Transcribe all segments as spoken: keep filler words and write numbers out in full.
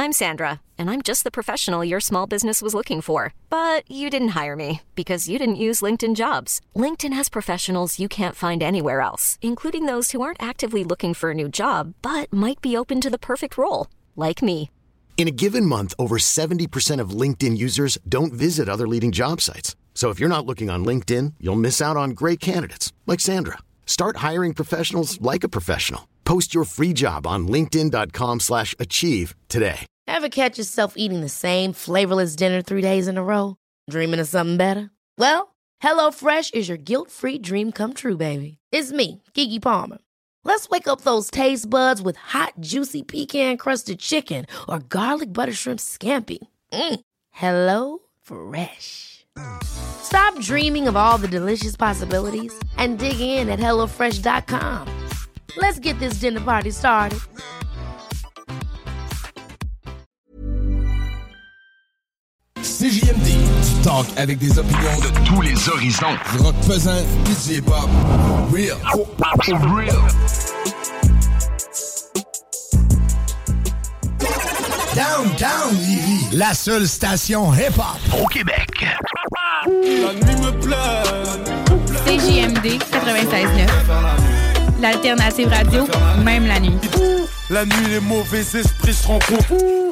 I'm Sandra, and I'm just the professional your small business was looking for. But you didn't hire me because you didn't use LinkedIn Jobs. LinkedIn has professionals you can't find anywhere else, including those who aren't actively looking for a new job, but might be open to the perfect role, like me. In a given month, over seventy percent of LinkedIn users don't visit other leading job sites. So if you're not looking on LinkedIn, you'll miss out on great candidates like Sandra. Start hiring professionals like a professional. Post your free job on linkedin.com slash achieve today. Ever catch yourself eating the same flavorless dinner three days in a row? Dreaming of something better? Well, HelloFresh is your guilt-free dream come true, baby. It's me, Keke Palmer. Let's wake up those taste buds with hot, juicy pecan-crusted chicken or garlic butter shrimp scampi. Mm. Hello Fresh. Stop dreaming of all the delicious possibilities and dig in at hello fresh dot com. Let's get this dinner party started. C J M D, du talk avec des opinions de tous les horizons. Du rock pesant, du hip-hop. Real. Real. Downtown Lévis, la seule station hip-hop au Québec. La nuit me plaît. C J M D quatre-vingt-seize neuf. L'alternative radio, même la nuit. La nuit, les mauvais esprits se rencontrent.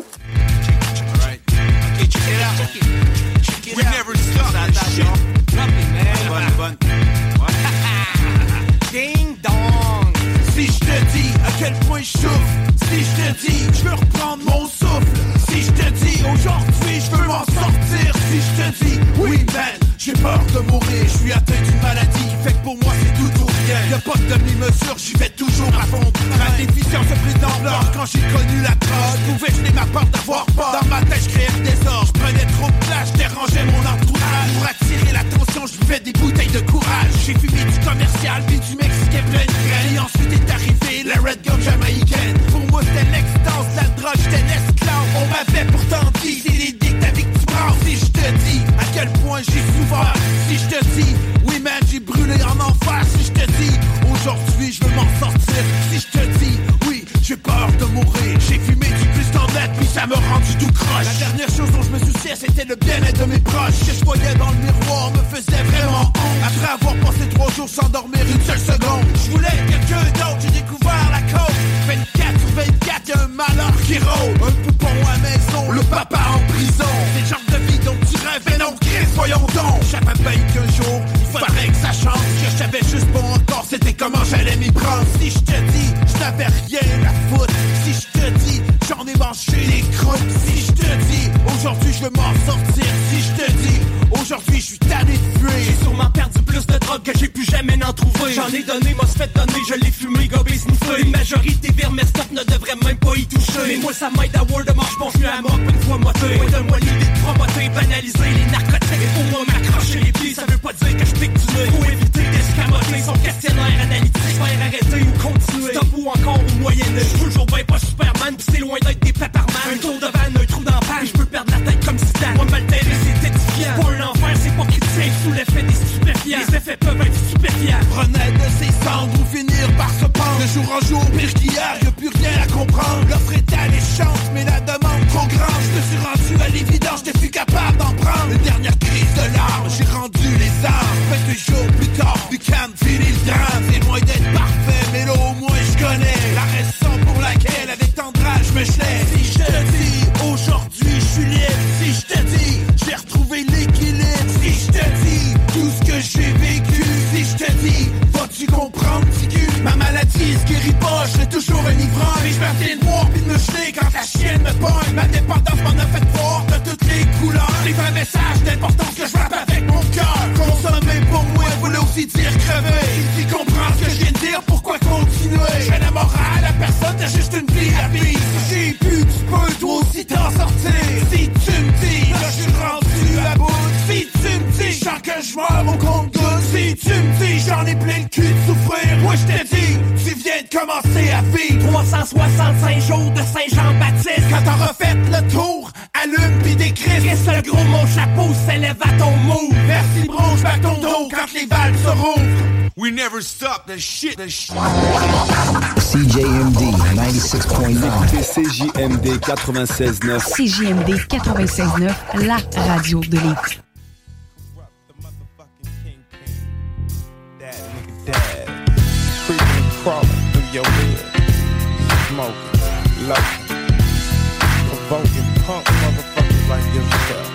We never stop that shit. Bonne, bonne. Ding dong. Si je te dis à quel point je souffre, si je te dis je veux reprendre mon souffle, si je te dis aujourd'hui je veux m'en sortir, si je te dis oui man, j'ai peur de mourir, je suis atteint d'une maladie, fait que pour moi c'est tout ou rien. Y'a pas de demi-mesure, j'y vais toujours à fond. Ma déficience a pris d'ampleur quand j'ai connu la drogue. Je pouvais geler ma peur d'avoir peur. Dans ma tête je créais le désordre, je prenais trop de place, je dérangeais mon entourage. Pour attirer l'attention, je buvais des bouteilles de courage. J'ai fumé du commercial, puis du mexicain plein de graines. Et ensuite est arrivé la red gum jamaïcaine. Pour moi c'était l'extase, la drogue, j'étais l'esclave. On m'avait pourtant dit, c'est les dictes avec du bras. Si je te dis à quel point j'ai souffert, si je te dis oui man j'ai brûlé en enfer, si je te dis aujourd'hui je veux m'en sortir, si je te dis oui j'ai peur de mourir, j'ai fumé du crystal-net puis ça m'a rendu tout croche. La dernière chose dont je me souciais c'était le bien-être de mes proches. Ce que je voyais dans le miroir me faisait vraiment honte. Après avoir passé trois jours sans dormir une seule seconde, je voulais quelqu'un d'autre, j'ai découvert la côte. vingt-quatre sur vingt-quatre y'a un malheur qui rôde. Un poupon à la maison, le papa en prison. C'est le genre de vie dont tu rêves et non Chris, voyons donc. J'avais payé qu'un jour, il faudrait que ça change. Ce que je savais juste pas encore, c'était comment j'allais m'y prendre. Si je te dis, je n'avais rien à foutre. Si je te dis, j'en ai mangé les croûtes. Si je te dis, aujourd'hui je veux m'en sortir. Si je te dis, aujourd'hui je suis tanné de fuir. J'ai sûrement perdu plus de drogue que j'ai pu jamais n'en trouver. J'en ai donné, m'a se fait donner, je l'ai fumé, gobé, sniffé. Une majorité vers mes stocks ne devrait même pas y toucher. Mais moi ça m'aide à word de mort, j'pense mieux à mort qu'une fois moité. Ouais, donne-moi l'idée de promoter, banaliser les narcotiques. Et pour moi m'accrocher les pieds, ça veut pas dire que je pique du nez. Faut éviter d'escamoter son questionnaire analytique. Faire arrêter ou continuer, stop ou encore au moyen-âge. J'suis toujours ben pas Superman, pis c'est loin d'être des Pepperman. Un tour de vanne, un trou dans la page, j'peux perdre la tête comme Zidane. Moi m'altérer c'est édifiant, pas un enfer, c'est pas critique. Sous l'effet des stupéfiants, les effets peuvent être stupéfiants. Renaître de ses cendres ou finir par se pendre. De jour en jour, pire qu'hier, y'a plus rien à comprendre. L'offre est alléchante, mais la demande trop grande. Je me suis rendu à l'évidence, j'étais plus capable d'en prendre. Une dernière crise de larmes, j'ai rendu les armes. Fait que jours plus tard, Buchan finit le drame. C'est loin d'être parfait, mais là au moins je connais la raison pour laquelle avec tendresse je me gelais. Si je te dis, aujourd'hui je suis libre. Si je te dis, j'ai retrouvé l'équilibre. Si je te dis, tout ce que j'ai vécu. Si je te dis, vas-tu comprendre, tigu? Ma maladie se guérit pas, je suis toujours un ivrogne. Mais je me retiens de boire pis de me jeter quand la chienne me pogne. Ma dépendance m'en a fait voir de toutes les couleurs. Les vrais messages d'importance que je rappe avec mon cœur. Consommer pour moi voulait aussi dire crever. Si tu comprends ce que je viens de dire, pourquoi continuer? Je fais la morale à personne, t'as juste une vie à vivre. J'ai pu, tu peux toi aussi t'en sortir. Si tu me dis, là je suis rendu à bout. Si tu me dis, je sens que je meurs au compte-gouttes. Si tu me dis, j'en ai plein le cul de souffrir. Moi je te dis, tu viens de commencer à vivre. trois cent soixante-cinq jours de Saint-Jean-Baptiste. Quand t'as refait le tour, allume pis décris. Qu'est-ce le gros mon chapeau s'élève à ton mot. Merci bro, j'back ton dos quand les valves se rouvrent. We never never stop. The shit, the shit. C J M D ninety-six point nine. C J M D quatre-vingt-seize neuf. C J M D quatre-vingt-seize neuf, la radio de l'été. Dad, creeping, crawling through your hood, smoking, loafing, provoking punk motherfuckers like yourself.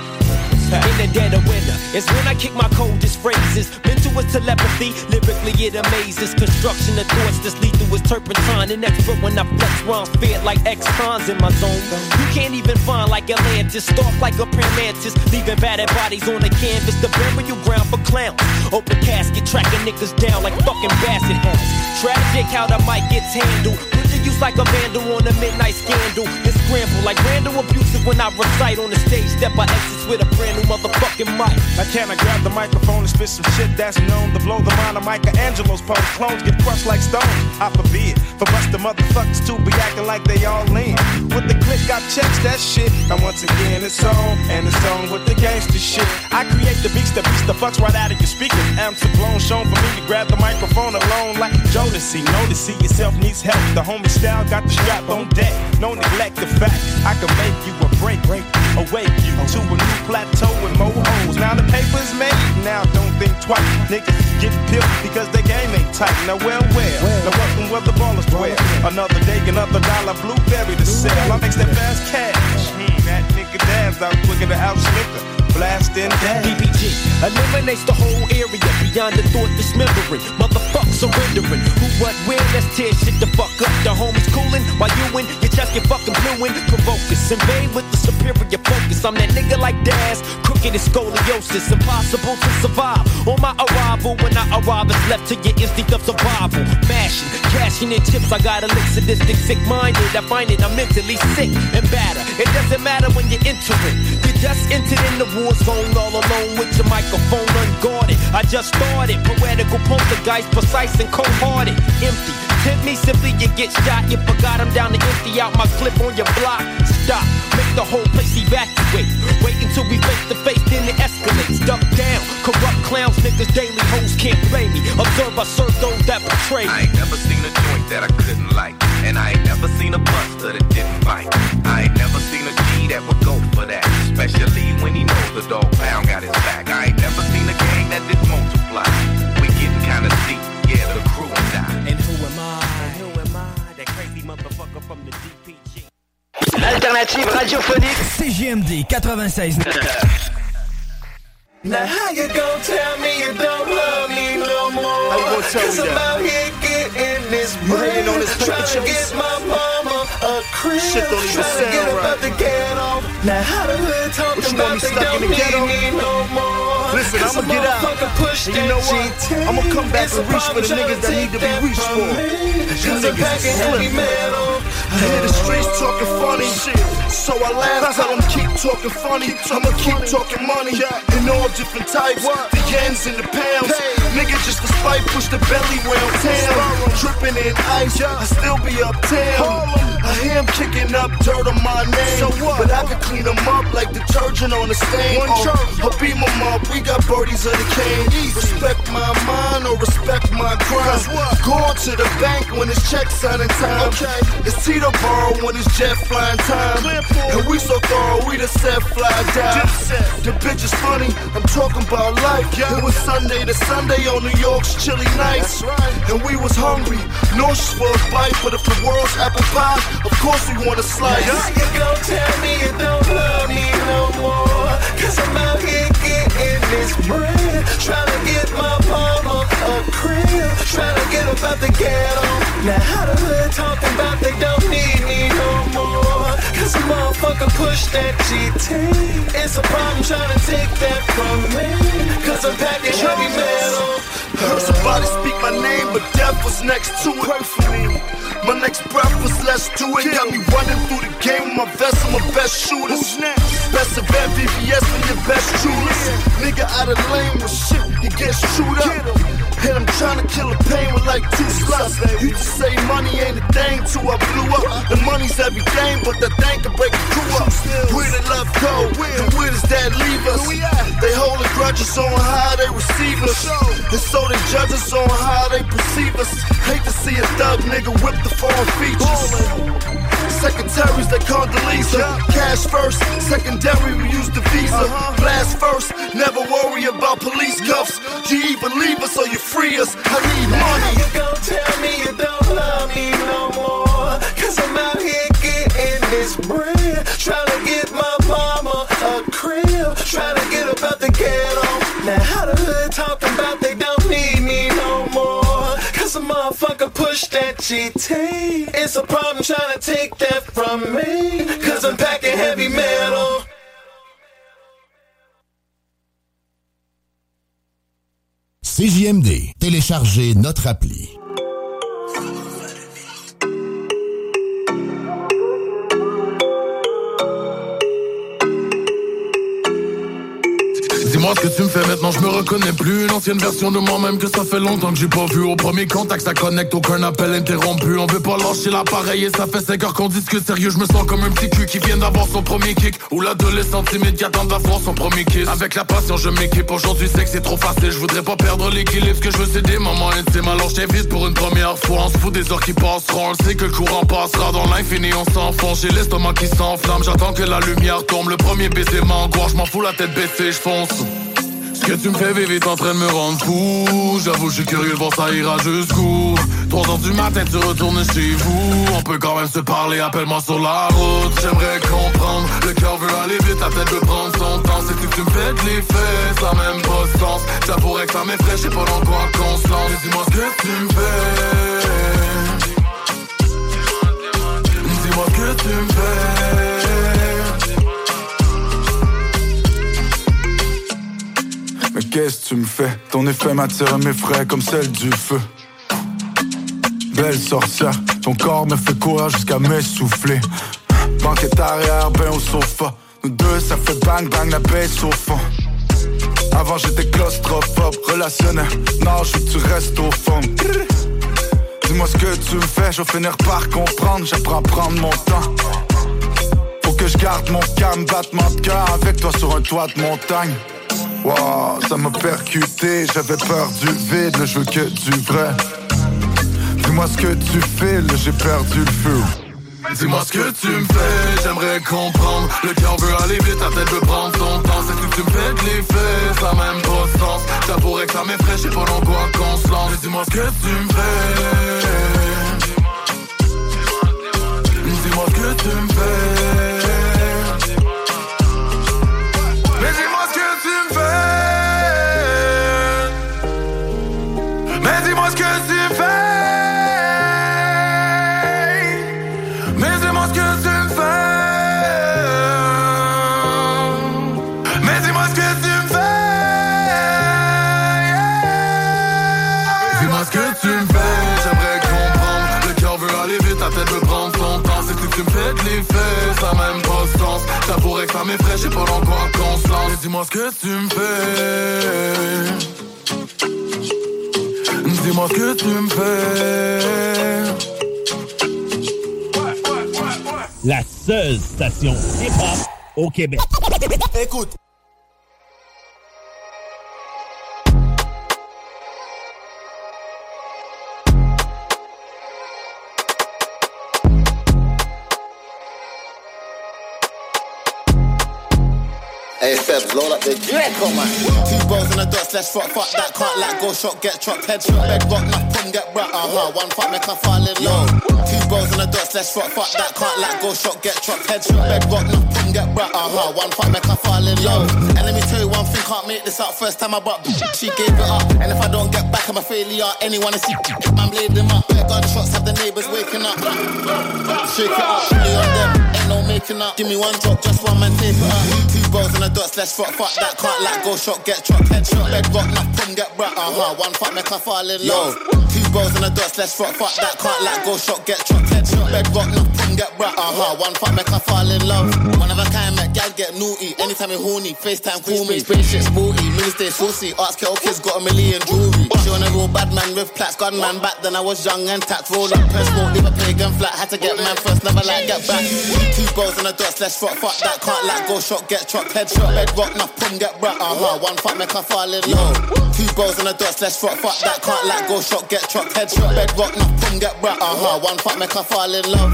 In the dead of winter is when I kick my coldest phrases. Mental is telepathy, lyrically it amazes. Construction of thoughts that's lethal as turpentine. An expert when I flex rhymes, fed like X-Cons in my zone. You can't even find like Atlantis, stalk like a mantis, leaving battered bodies on the canvas. The burial ground for clowns. Open casket, tracking niggas down like fucking basset hounds. Tragic how the mic gets handled. Use like a vandal on a midnight scandal. And scramble like random abusive when I recite on the stage. Step I exit with a brand new motherfucking mic. Now can I grab the microphone and spit some shit that's known to blow the mind of Michelangelo's pose? Clones get crushed like stones. I forbid for busted motherfuckers to be acting like they all lean. With the click I checks that shit. Now once again it's on, and it's on with the gangster shit. I create the beats that beats the fucks right out of your speakers. Amps are blown, shown for me to grab the microphone alone like Jodeci. Know to see yourself needs help. The homie style got the strap on deck. No neglect the fact I can make you a break, break, awake you to a new plateau with more hoes. Now the paper's made, now don't think twice. Niggas get pimped because the game ain't tight. Now well, well, now welcome where the ballers dwell. Another day, another dollar, blueberry to sell. I makes that fast cash. Hmm, that nigga dance out quicker to out slicker. Blasting down. D P G eliminates the whole area beyond the thought dismembering. Motherfuck surrendering. Who, what, where? Let's tear shit the fuck up. The homies cooling while you in your chest get fucking blueing. Provocus, invade with the superior focus. I'm that nigga like Daz, crooked and scoliosis. Impossible to survive. On my arrival, when I arrive, it's left to your instinct of survival. Mashing, cashing in chips. I got a lick sadistic, sick-minded. I find it I'm mentally sick and batter. It doesn't matter when you're entering. You just entered in the war zone all alone with your microphone unguarded. I just started, poetical poltergeist, precise and cold-hearted. Empty, tempt me simply you get shot. You forgot I'm down to empty out my clip on your block. Stop, make the whole place evacuate. Wait until we face to face, then it escalates. Duck down, corrupt clowns, niggas, daily hoes can't play me. Observe, I serve those that betray me. I ain't never seen a joint that I couldn't like, and I ain't never seen a buster that didn't bite. I ain't never seen a G that would go for that, especially when he knows the dog pound got his back. I ain't never seen a gang that did multiply. We getting kinda deep, yeah, the crew and die. And who am I? And who am I? That crazy motherfucker from the D P G. L'alternative radiophonique C J M D quatre-vingt-seize. Now how you gon' tell me you don't love me no more? How you gonna tell me Cause I'm that? out here getting this bread, on this trying to get my mama a crib, Shit don't even trying to sound get right. about the ghetto. Now how the hood talking What, you want me about they stuck in don't the need ghetto? me no more? Listen, Cause I'ma a get out. motherfucker push And you know that what? G T. I'ma come back It's and a reach for the problem niggas that trying need to to be take reached that for. from me. You Cause I'm niggas packing is heavy slipping. metal. I hear the streets talking funny shit, so I laugh, tell them keep talking funny. I'ma keep talking money in all different types, the yens and the pounds. Nigga just a spite, push the belly round town. Dripping in ice, I still be uptown. I hear him kicking up dirt on my name, but I can clean them up like detergent on the stain. Uh, I beat them up, we got birdies of the cane. Respect my mind or respect my grind. Going to the bank when it's check signing time. It's Tito Burrow when it's jet flying time. And we so thorough, we the set fly down. The bitch is funny, I'm talking about life. It was Sunday to Sunday on New York's chilly nights. And we was hungry, nauseous for a bite. But if the world's apple pie, of course we want a slice. How you gon' tell me you don't love me no more? Cause I'm out here getting this bread, trying to get my mama a crib, trying to get up out the ghetto. Now how the hood talking about they don't need me no more? Cause a motherfucker push that G T. It's a problem trying to take that from me, cause I'm packing heavy metal. Heard somebody speak my name, but death was next to it. Pray for me. My next breath was less to it. Got me running through the game with my vest, I'm my best shooters. Best of M V V S and your best shooters. Nigga out of lane with shit, he gets chewed up. And I'm trying to kill the pain with like two sluts. You just say money ain't a thing till I blew up. The money's everything, but that thing can break the crew up. Where did love go? And where does that leave us? They holding grudges on how they receive us. And so they judge us on how they us. Hate to see a thug nigga whip the foreign features. Secretaries that Condoleezza. Cash first, secondary we use the visa. Blast first, never worry about police cuffs. You either leave us or you free us. I need money. You gon' tell me you don't love me no more, cause I'm out here getting this bread, tryna get my mama a crib, tryna get up out the ghetto. Now how the hood talking about they don't need me no more, cause a motherfucker push that G T. It's a problem tryna take that from me, cause I'm packing heavy metal. C J M D, téléchargez notre appli. Dis-moi ce que tu me fais maintenant, je me reconnais plus. Une ancienne version de moi-même que ça fait longtemps que j'ai pas vu. Au premier contact ça connecte, aucun appel interrompu. On veut pas lâcher l'appareil et ça fait cinq heures qu'on discute sérieux. Je me sens comme un petit cul qui vient d'avoir son premier kick, ou l'adolescent timide qui attend d'avoir son premier kiss. Avec la passion je m'équipe, aujourd'hui c'est que c'est trop facile. Je voudrais pas perdre l'équilibre, ce que je veux c'est des moments intimes. Alors je t'invite pour une première fois, on se fout des heures qui passeront. On sait que le courant passera dans l'infini, on s'enfonce. J'ai l'estomac qui s'enflamme, j'attends que la lumière tombe. Le premier baiser m'angoisse, je m'en fous la tête baissée, je fonce. Ce que tu me fais vivre est en train de me rendre fou. J'avoue, je suis curieux de voir ça ira jusqu'où. Trois heures du matin, tu retournes chez vous. On peut quand même se parler, appelle-moi sur la route. J'aimerais comprendre, le cœur veut aller vite, la tête veut prendre son temps. C'est que tu me fais de l'effet, ça n'a même pas de sens. J'avouerais que ça m'effraie, je sais pas dans quoi qu'on se lance. Dis-moi ce que tu me fais. Dis-moi ce que tu me fais. Mais qu'est-ce que tu me fais? Ton effet m'attire mes frais comme celle du feu. Belle sorcière, ton corps me fait courir jusqu'à m'essouffler. Banquette arrière, ben au sofa. Nous deux, ça fait bang bang, la baisse au fond. Avant j'étais claustrophobe, relationnel. Non, je veux que tu restes au fond. Dis-moi ce que tu me fais, je vais finir par comprendre. J'apprends à prendre mon temps. Faut que je garde mon calme, battement de cœur avec toi sur un toit de montagne. Wow, ça m'a percuté, j'avais peur du vide, là je veux que du vrai. Dis-moi ce que tu fais, là j'ai perdu le feu. Dis-moi ce que tu me fais, j'aimerais comprendre. Le cœur veut aller vite, la tête veut prendre son temps. C'est que tu me fais de l'effet, ça n'a même pas de sens. J'avouerais que ça m'effraie, je sais pas dans quoi qu'on se lance. Dis-moi ce que tu me fais. Dis-moi ce que tu me fais. Mais dis-moi ce que tu me fais. Mais dis-moi ce que tu me fais. Mais dis-moi ce que tu me fais. Mais dis-moi ce que tu me fais. Dis-moi ce que tu me fais. J'aimerais comprendre. Le cœur veut aller vite, la tête veut prendre son temps. C'est que tu me fais de l'effet, ça n'a même pas de sens. J'avouerais que ça m'effraie, je sais pas dans quoi qu'on se lance. Dis-moi ce que tu me fais. Dis-moi ce que tu me fais. La seule station hip-hop au Québec. Écoute. Hey, Febs, load up the Draco, man. Two balls in the dot, slash fuck, fuck that, can't let go, shot, get chopped, headshot, bed rock, knock, pum, get brat, uh-huh, one fuck, make her fall in love. Two balls in the dot, slash fuck, fuck that, can't let go, shot, get chopped, headshot, bed rock, knock, pum, get brat, uh-huh, one fuck, make her fall in love. And let me tell you one thing, can't make this out, first time I bought, she gave it up, and if I don't get back, I'm a failure, anyone to see, I'm laid them up, pair gunshots, have the neighbours waking up, shake it up, really on them, ain't no making up, give me one drop, just one man, tape it up, two balls in the dot, slash fuck, fuck that, can't let go, shot, get chopped, headshot, bed rock, knock, pum, get brat, uh-huh, one fuck, make her fall in love. Two balls in the dot, slash fuck, fuck that, can't let go, shot, get chopped, headshot, bed rock, knock, pum, get brat, uh-huh, one fuck, make her fall in love. One of a kind, make gal get naughty. Anytime you horny, FaceTime call me. Spaceship sporty, mini stay saucy. Arts kettle kids got a million jewelry. She on a real bad man with plaques. Gunman back then I was young and tax. Roll up, press roll, leave a pagan flat. Had to get man first, never like get back. Two balls on the dot, slash fuck, fuck that. Can't let go, shot, get truck, headshot, bedrock, enough pum, get brat. Uh-huh, one fuck make her fall in low. Two balls on the dot, slash fuck, fuck that. Can't let go, shot, get truck, headshot, bedrock, enough pum, get brat. Uh-huh, one fuck make her fall in love.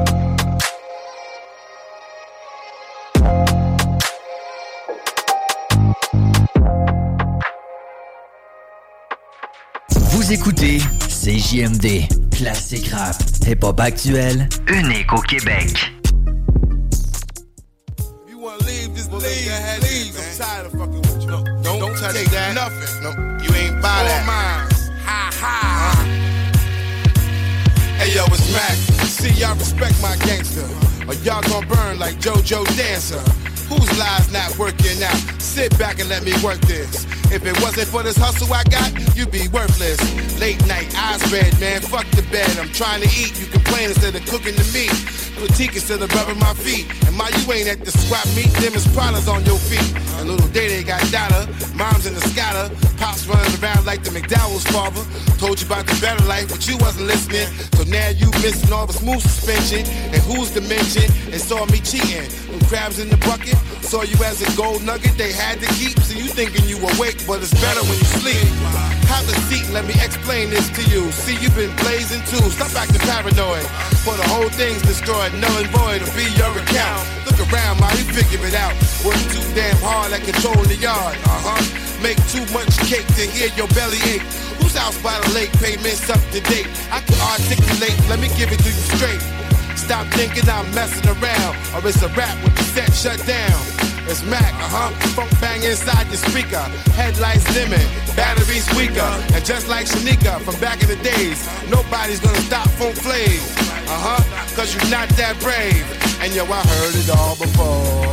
Vous écoutez C J M D, classique rap, hip-hop actuel, unique au Québec. You wanna leave, just leave, leave, leave. I'm tired of fucking with you. No, don't, don't touch take that. Nothing. No, you ain't buy that. Mine. Ha ha. Uh-huh. Hey yo, it's Mac. See y'all respect my gangster, or y'all gon' burn like JoJo Dancer. Whose lives not working out? Sit back and let me work this. If it wasn't for this hustle I got, you'd be worthless. Late night, eyes red, man, fuck the bed. I'm trying to eat, you complain instead of cooking the meat. Critique instead of rubbing my feet. And my you ain't at the squat meet, them is problems on your feet. And little day they got data, mom's in the scatter. Pops running around like the McDowell's father. Told you about the better life, but you wasn't listening. So now you missing all the smooth suspension. And who's to mention? And saw me cheating. Them crabs in the bucket, saw you as a gold nugget they had to keep. So you thinking you awake, but it's better when you sleep. Have a seat, let me explain this to you. See, you've been blazing too. Stop acting paranoid. For the whole thing's destroyed, null and void will be your account. Look around, man, you figure it out. Work too damn hard at controlling the yard. Uh-huh. Make too much cake to hear your belly ache. Who's house by the lake? Payments up to date. I can articulate, let me give it to you straight. Stop thinking I'm messing around, or it's a rap with the set shut down. It's Mac, uh-huh, funk bang inside the speaker. Headlights dimming, batteries weaker. And just like Shanika from back in the days, nobody's gonna stop Funk Flav. Uh-huh, cause you're not that brave. And yo, I heard it all before.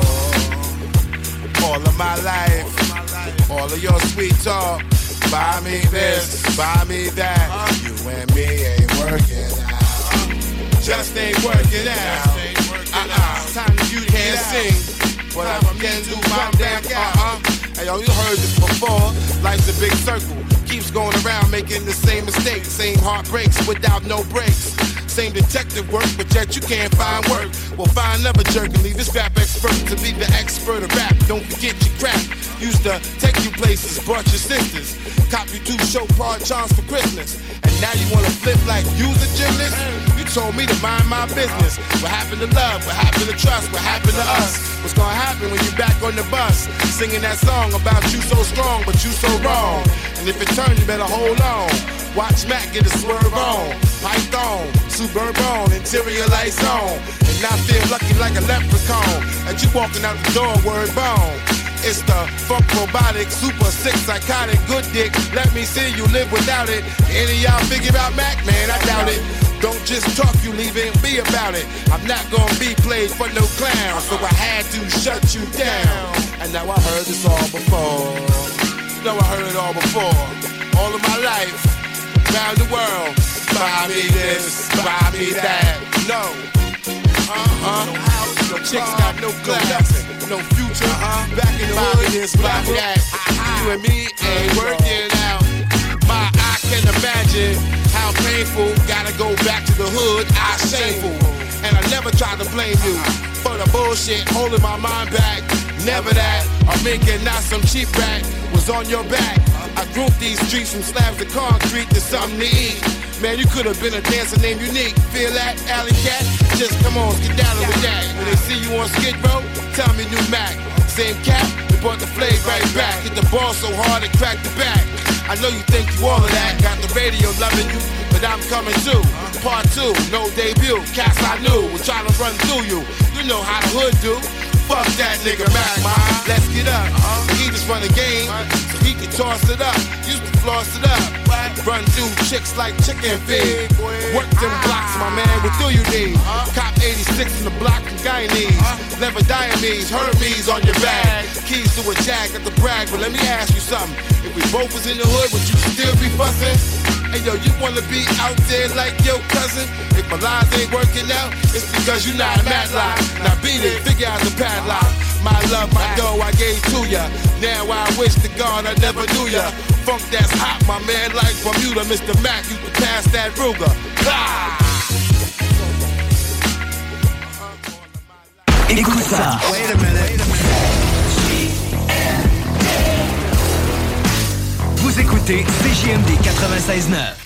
All of my life, all of your sweet talk. Buy me this, buy me that. You and me ain't working out. Just ain't working out. Uh-uh, time to you can't sing. But I can do my damn uh-uh. Hey yo, you heard this before. Life's a big circle, keeps going around making the same mistakes. Same heartbreaks without no breaks. Same detective work, but yet you can't find work. Well, find another jerk and leave this rap expert to be the expert of rap. Don't forget your crap. Used to take you places, brought your sisters. Cop you two show part charms for Christmas. And now you wanna flip like you the gymnast? You told me to mind my business. What happened to love? What happened to trust? What happened to us? What's gonna happen when you're back on the bus? Singing that song about you so strong, but you so wrong. And if it turns, you better hold on. Watch Mac get a swerve on. Python, superb on, interior lights on. And I feel lucky like a leprechaun. And you walking out the door, word bone. It's the funk robotic, super sick, psychotic, good dick. Let me see you live without it. Any of y'all figure out Mac? Man, I doubt it. Don't just talk, you leave it and be about it. I'm not gonna be played for no clown, so I had to shut you down. And now I heard this all before. You know I heard it all before. All of my life, around the world. Buy me this, buy me that. No. Uh-huh. No chicks got no class, no future. Uh-huh. Back in the hood, this, buy me that. You and me ain't working out. My I can imagine how painful. Gotta go back to the hood, I shameful. And I never tried to blame you for the bullshit, holding my mind back. Never that, or making not some cheap rat was on your back. I grew these streets from slabs of concrete to something to eat. Man, you could have been a dancer named Unique. Feel that, Alley Cat? Just come on, get down with that. When they see you on Skid Row, tell me new Mac. Same cap, we brought the flame right back. Hit the ball so hard it cracked the back. I know you think you all of that. Got the radio loving you, but I'm coming too. Part two, no debut. Cats I knew were trying to run through you. You know how the hood do. Fuck that nigga Mac, man. Let's get up. He just run the game, so he can toss it up. Used to floss it up. Run through chicks like chicken feed. Work them blocks, my man. What do you need? Cop eighty-six in the block from Guyanese. Never Diamese, Hermes on your bag. Keys to a jag at the brag. But let me ask you something. If we both was in the hood, would you still be fussing? Hey yo, you wanna be out there like your cousin? If my lies ain't working out, it's because you not a Matlock. Now beat it, figure out the padlock. My love, my dough, I gave to ya. Now I wish to God I never knew ya. Funk that's hot, my man, like Bermuda. Mister Mac, you can pass that Ruger. Ah! Écoute ça. Wait a minute. Vous écoutez C J M D quatre-vingt-seize neuf.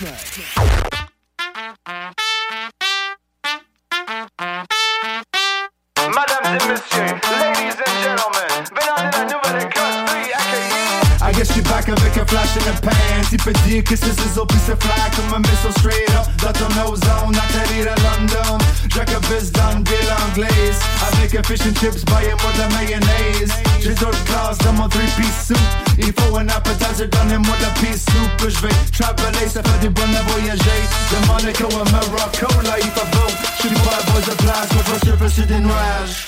Mesdames et messieurs, ladies and gentlemen, venez de la nouvelle école, I guess you're back avec un flash in the pan. Tu peux dire que c'est ciseaux puis c'est fly comme un missile straight up dans ton ozone. Atterrir à London, Jacobus dans une ville anglaise. Avec un fish and chips, baillez-moi de la mayonnaise. J'ai d'autres classes dans mon three-piece suit. Il faut un appetizer, donnez-moi de la peace soup. Je vais traveler, ça fait du bon à voyager. De Monaco à Morocco, là il fait beau. J'suis pas à bord de place, mais pas surfer sur des nuages.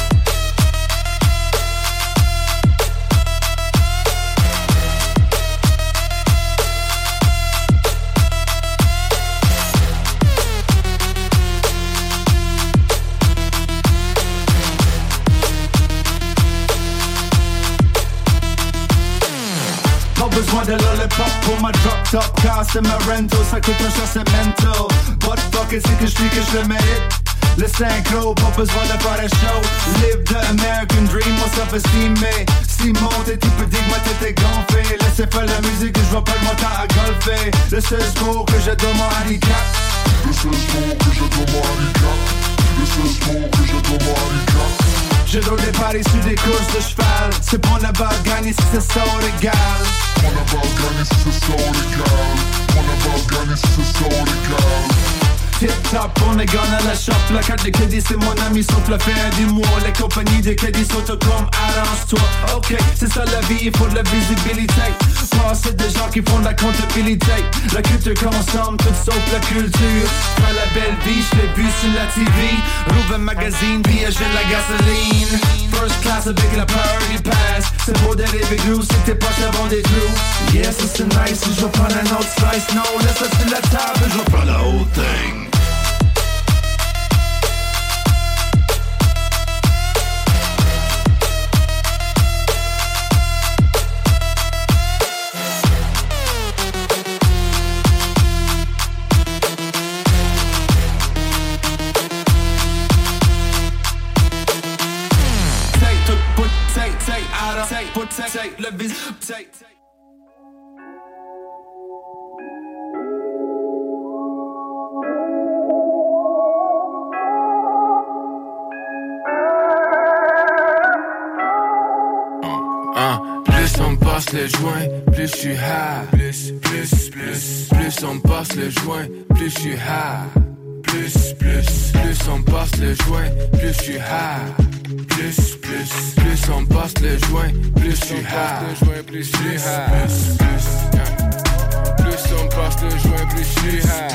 Besoin de lollipop pour ma drop top car c'est ma rental, ça coûte un cher, c'est mental. But fuck it, c'est que je dis que je le mérite. Le synchro, pas besoin de faire un show. Live the American dream, moi self-esteem. Mais si monte, tu peux dire que ma tête est gonflée. Laissez faire la musique, je vois pas le temps à golfer. Le seul sport que je donne mon handicap. Le seul sport que je donne mon handicap. Le seul sport que je donne mon handicap. Je roule des paris sur des courses de cheval. C'est pour ne pas gagner si c'est ça égal. On n'a pas gagné si c'est ça légal. On n'a pas gagné si c'est ça légal. Tip top, on est gone à la shop. La carte de crédit, c'est mon ami, sauf le faire du mois. Les compagnies de crédit sont comme arrange-toi. Ok, c'est ça la vie, il faut de la visibilité. Passer des gens qui font de la comptabilité. La culture consomme, tout sauf la culture. Pas la belle vie, je l'ai vu sur la T V. Rouvre un magazine, puis j'ai de la gasoline. First class avec la party pass. C'est beau de rêver gros, si tes poches avant des clous. Yes, c'est nice, je vais prendre un autre slice. Non, laisse ça sur la table, je vais prendre la whole thing. Take, put, take, take, le vis, take, take. Plus on passe le joint, plus je suis high. Plus, plus, plus, plus on passe le joint, plus je suis high. Plus, plus, plus on passe le joint, plus je suis high. Plus, plus, plus on passe le joint, plus je suis high. Plus, plus, plus, plus on passe le joint, plus je suis high.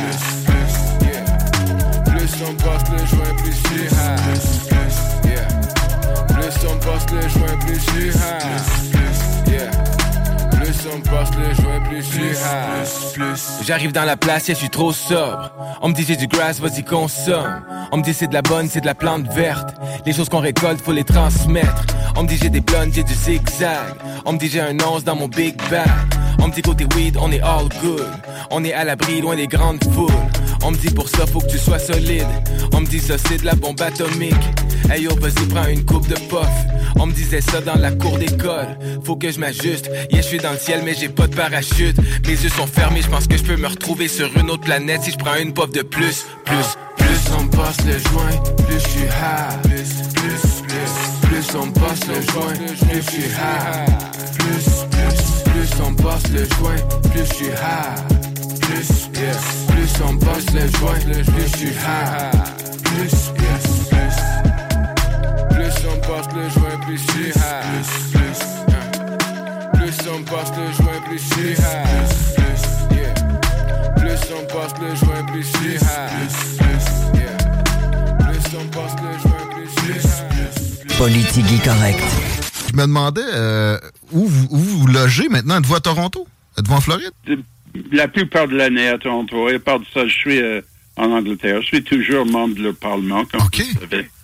Plus on passe le joint, plus je suis high. Plus on passe le joint, plus je suis high. Plus on passe le joint, plus je suis high. J'arrive dans la place, yeah, je suis trop sobre. On me dit j'ai du grass, vas-y consomme. On me dit c'est de la bonne, c'est de la plante verte. Les choses qu'on récolte, faut les transmettre. On me dit j'ai des blondes, j'ai du zigzag. On me dit j'ai un once dans mon big bag. On me dit côté weed, on est all good. On est à l'abri, loin des grandes foules. On me dit pour ça, faut que tu sois solide. On me dit ça, c'est de la bombe atomique. Hey yo, vas-y, prends une coupe de puff. On me disait ça dans la cour d'école. Faut que je m'ajuste. Yeah, je suis dans le ciel, mais j'ai pas de parachute. Mes yeux sont fermés, je pense que je peux me retrouver sur une autre planète si je prends une puff de plus. Plus, plus on passe le joint, plus je suis high. Plus, plus, plus, plus on passe le joint, plus je suis high. Plus, plus, plus on passe le joint, plus je suis high. Plus, yeah, plus on passe le joint, plus je suis high. Plus, yes, plus, plus on passe le joint, plus je suis high. Plus, plus, plus on passe le joint, plus je suis high. Plus, yeah, plus on passe le joint, plus je suis high. Plus, yeah, plus on passe le joint, plus je suis high. Politique correcte. Je me demandais euh, où, vous, où vous logez maintenant. Êtes-vous à Toronto? Êtes-vous en Floride? La plupart de l'année à Toronto. Et à part de ça, je suis euh, en Angleterre. Je suis toujours membre de leur Parlement, comme okay. vous savez.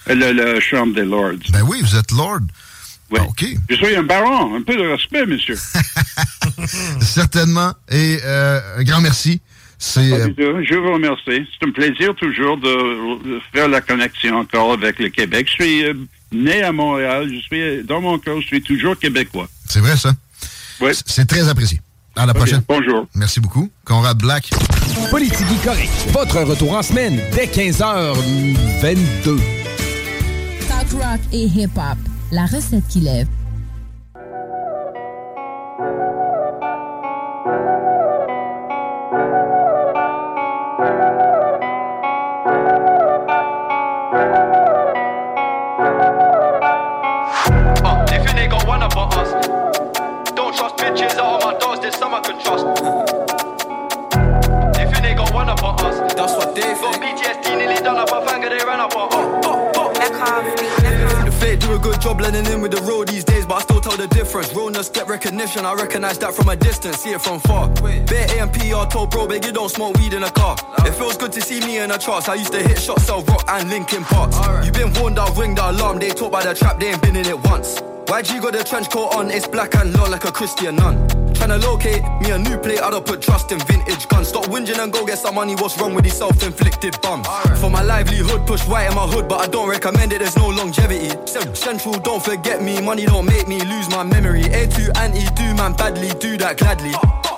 Le, le Chambre des Lords. Ben oui, vous êtes Lord. Oui. Ah, OK. Je suis un baron. Un peu de respect, monsieur. Certainement. Et euh, un grand merci. C'est, ah, euh... Je vous remercie. C'est un plaisir toujours de, de faire la connexion encore avec le Québec. Je suis euh, né à Montréal. Je suis, dans mon cœur, je suis toujours québécois. C'est vrai, ça? Oui. C'est très apprécié. À la okay, prochaine. Bonjour. Merci beaucoup. Conrad Black. Politique correct. Votre retour en semaine dès quinze heures vingt-deux. Talk rock et hip-hop. La recette qui lève. Bitches out of my doors, there's some I can trust. They think they got one up on us. That's what they think. Got P T S D nearly done up a finger, they ran up on us. The fake do a good job blending in with the road these days, but I still tell the difference. Realness get recognition, I recognize that from a distance, see it from far. Bare A and P R told bro, big you don't smoke weed in a car. It feels good to see me in the charts. I used to hit shots, sell rock and Linkin Parks. You been warned, I'll ring the alarm. They talk by the trap, they ain't been in it once. Y G got the trench coat on, it's black and low like a Christian nun. Tryna locate me a new plate, I don't put trust in vintage guns. Stop whinging and go get some money, what's wrong with these self-inflicted bums? Right. For my livelihood, push white in my hood, but I don't recommend it, there's no longevity. Central, don't forget me, money don't make me lose my memory. A two anti-do, man, badly, do that gladly.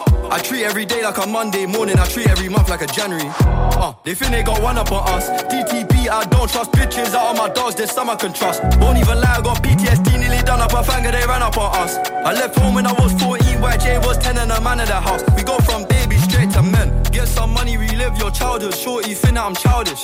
I treat every day like a Monday morning, I treat every month like a January. Uh, they think they got one up on us. D T P, I don't trust bitches out of my doors, there's some I can trust. Won't even lie, I got P T S D nearly done up a finger, they ran up on us. I left home when I was fourteen, Y J was ten and a man of the house. We go from baby straight to men. Get some money, relive your childhood. Shorty, think that I'm childish.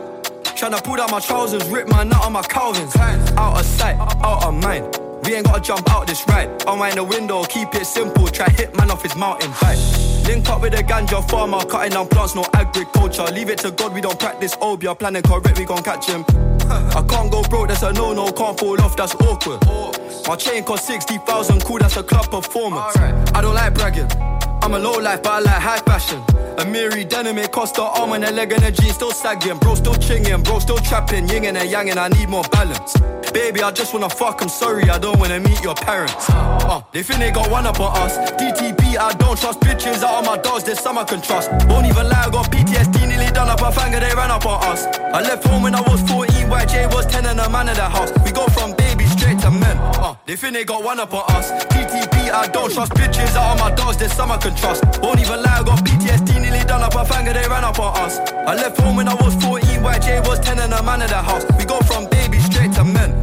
Tryna pull down my trousers, rip my nut on my Calvins. Out of sight, out of mind. We ain't gotta jump out this ride. Unwind the window, keep it simple. Try hit man off his mountain bike. Link up with a ganja farmer, cutting down plants, no agriculture. Leave it to God, we don't practice obia. Planning correct, we gon' catch him. I can't go broke, that's a no-no. Can't fall off, that's awkward. My chain cost sixty thousand, cool, that's a club performance. I don't like bragging, I'm a low life, but I like high fashion. A Miri denim, it cost the arm and a leg and a jean, still sagging. Bro still chinging, bro still trapping, yin and a yang, and I need more balance. Baby, I just wanna fuck, I'm sorry, I don't wanna meet your parents. Uh, they think they got one up on us. D T P, I don't trust bitches out of my doors, there's some I can trust. Won't even lie, I got P T S D nearly done up a finger, they ran up on us. I left home when I was fourteen, Y J was ten and a man of the house. We go from baby straight to men. Uh, they think they got one up on us. D T P, I don't trust bitches out of my doors, there's some I can trust. Won't even lie, I got P T S D nearly done up a finger, they ran up on us. I left home when I was fourteen, Y J was ten and a man of the house. We go from baby straight to men.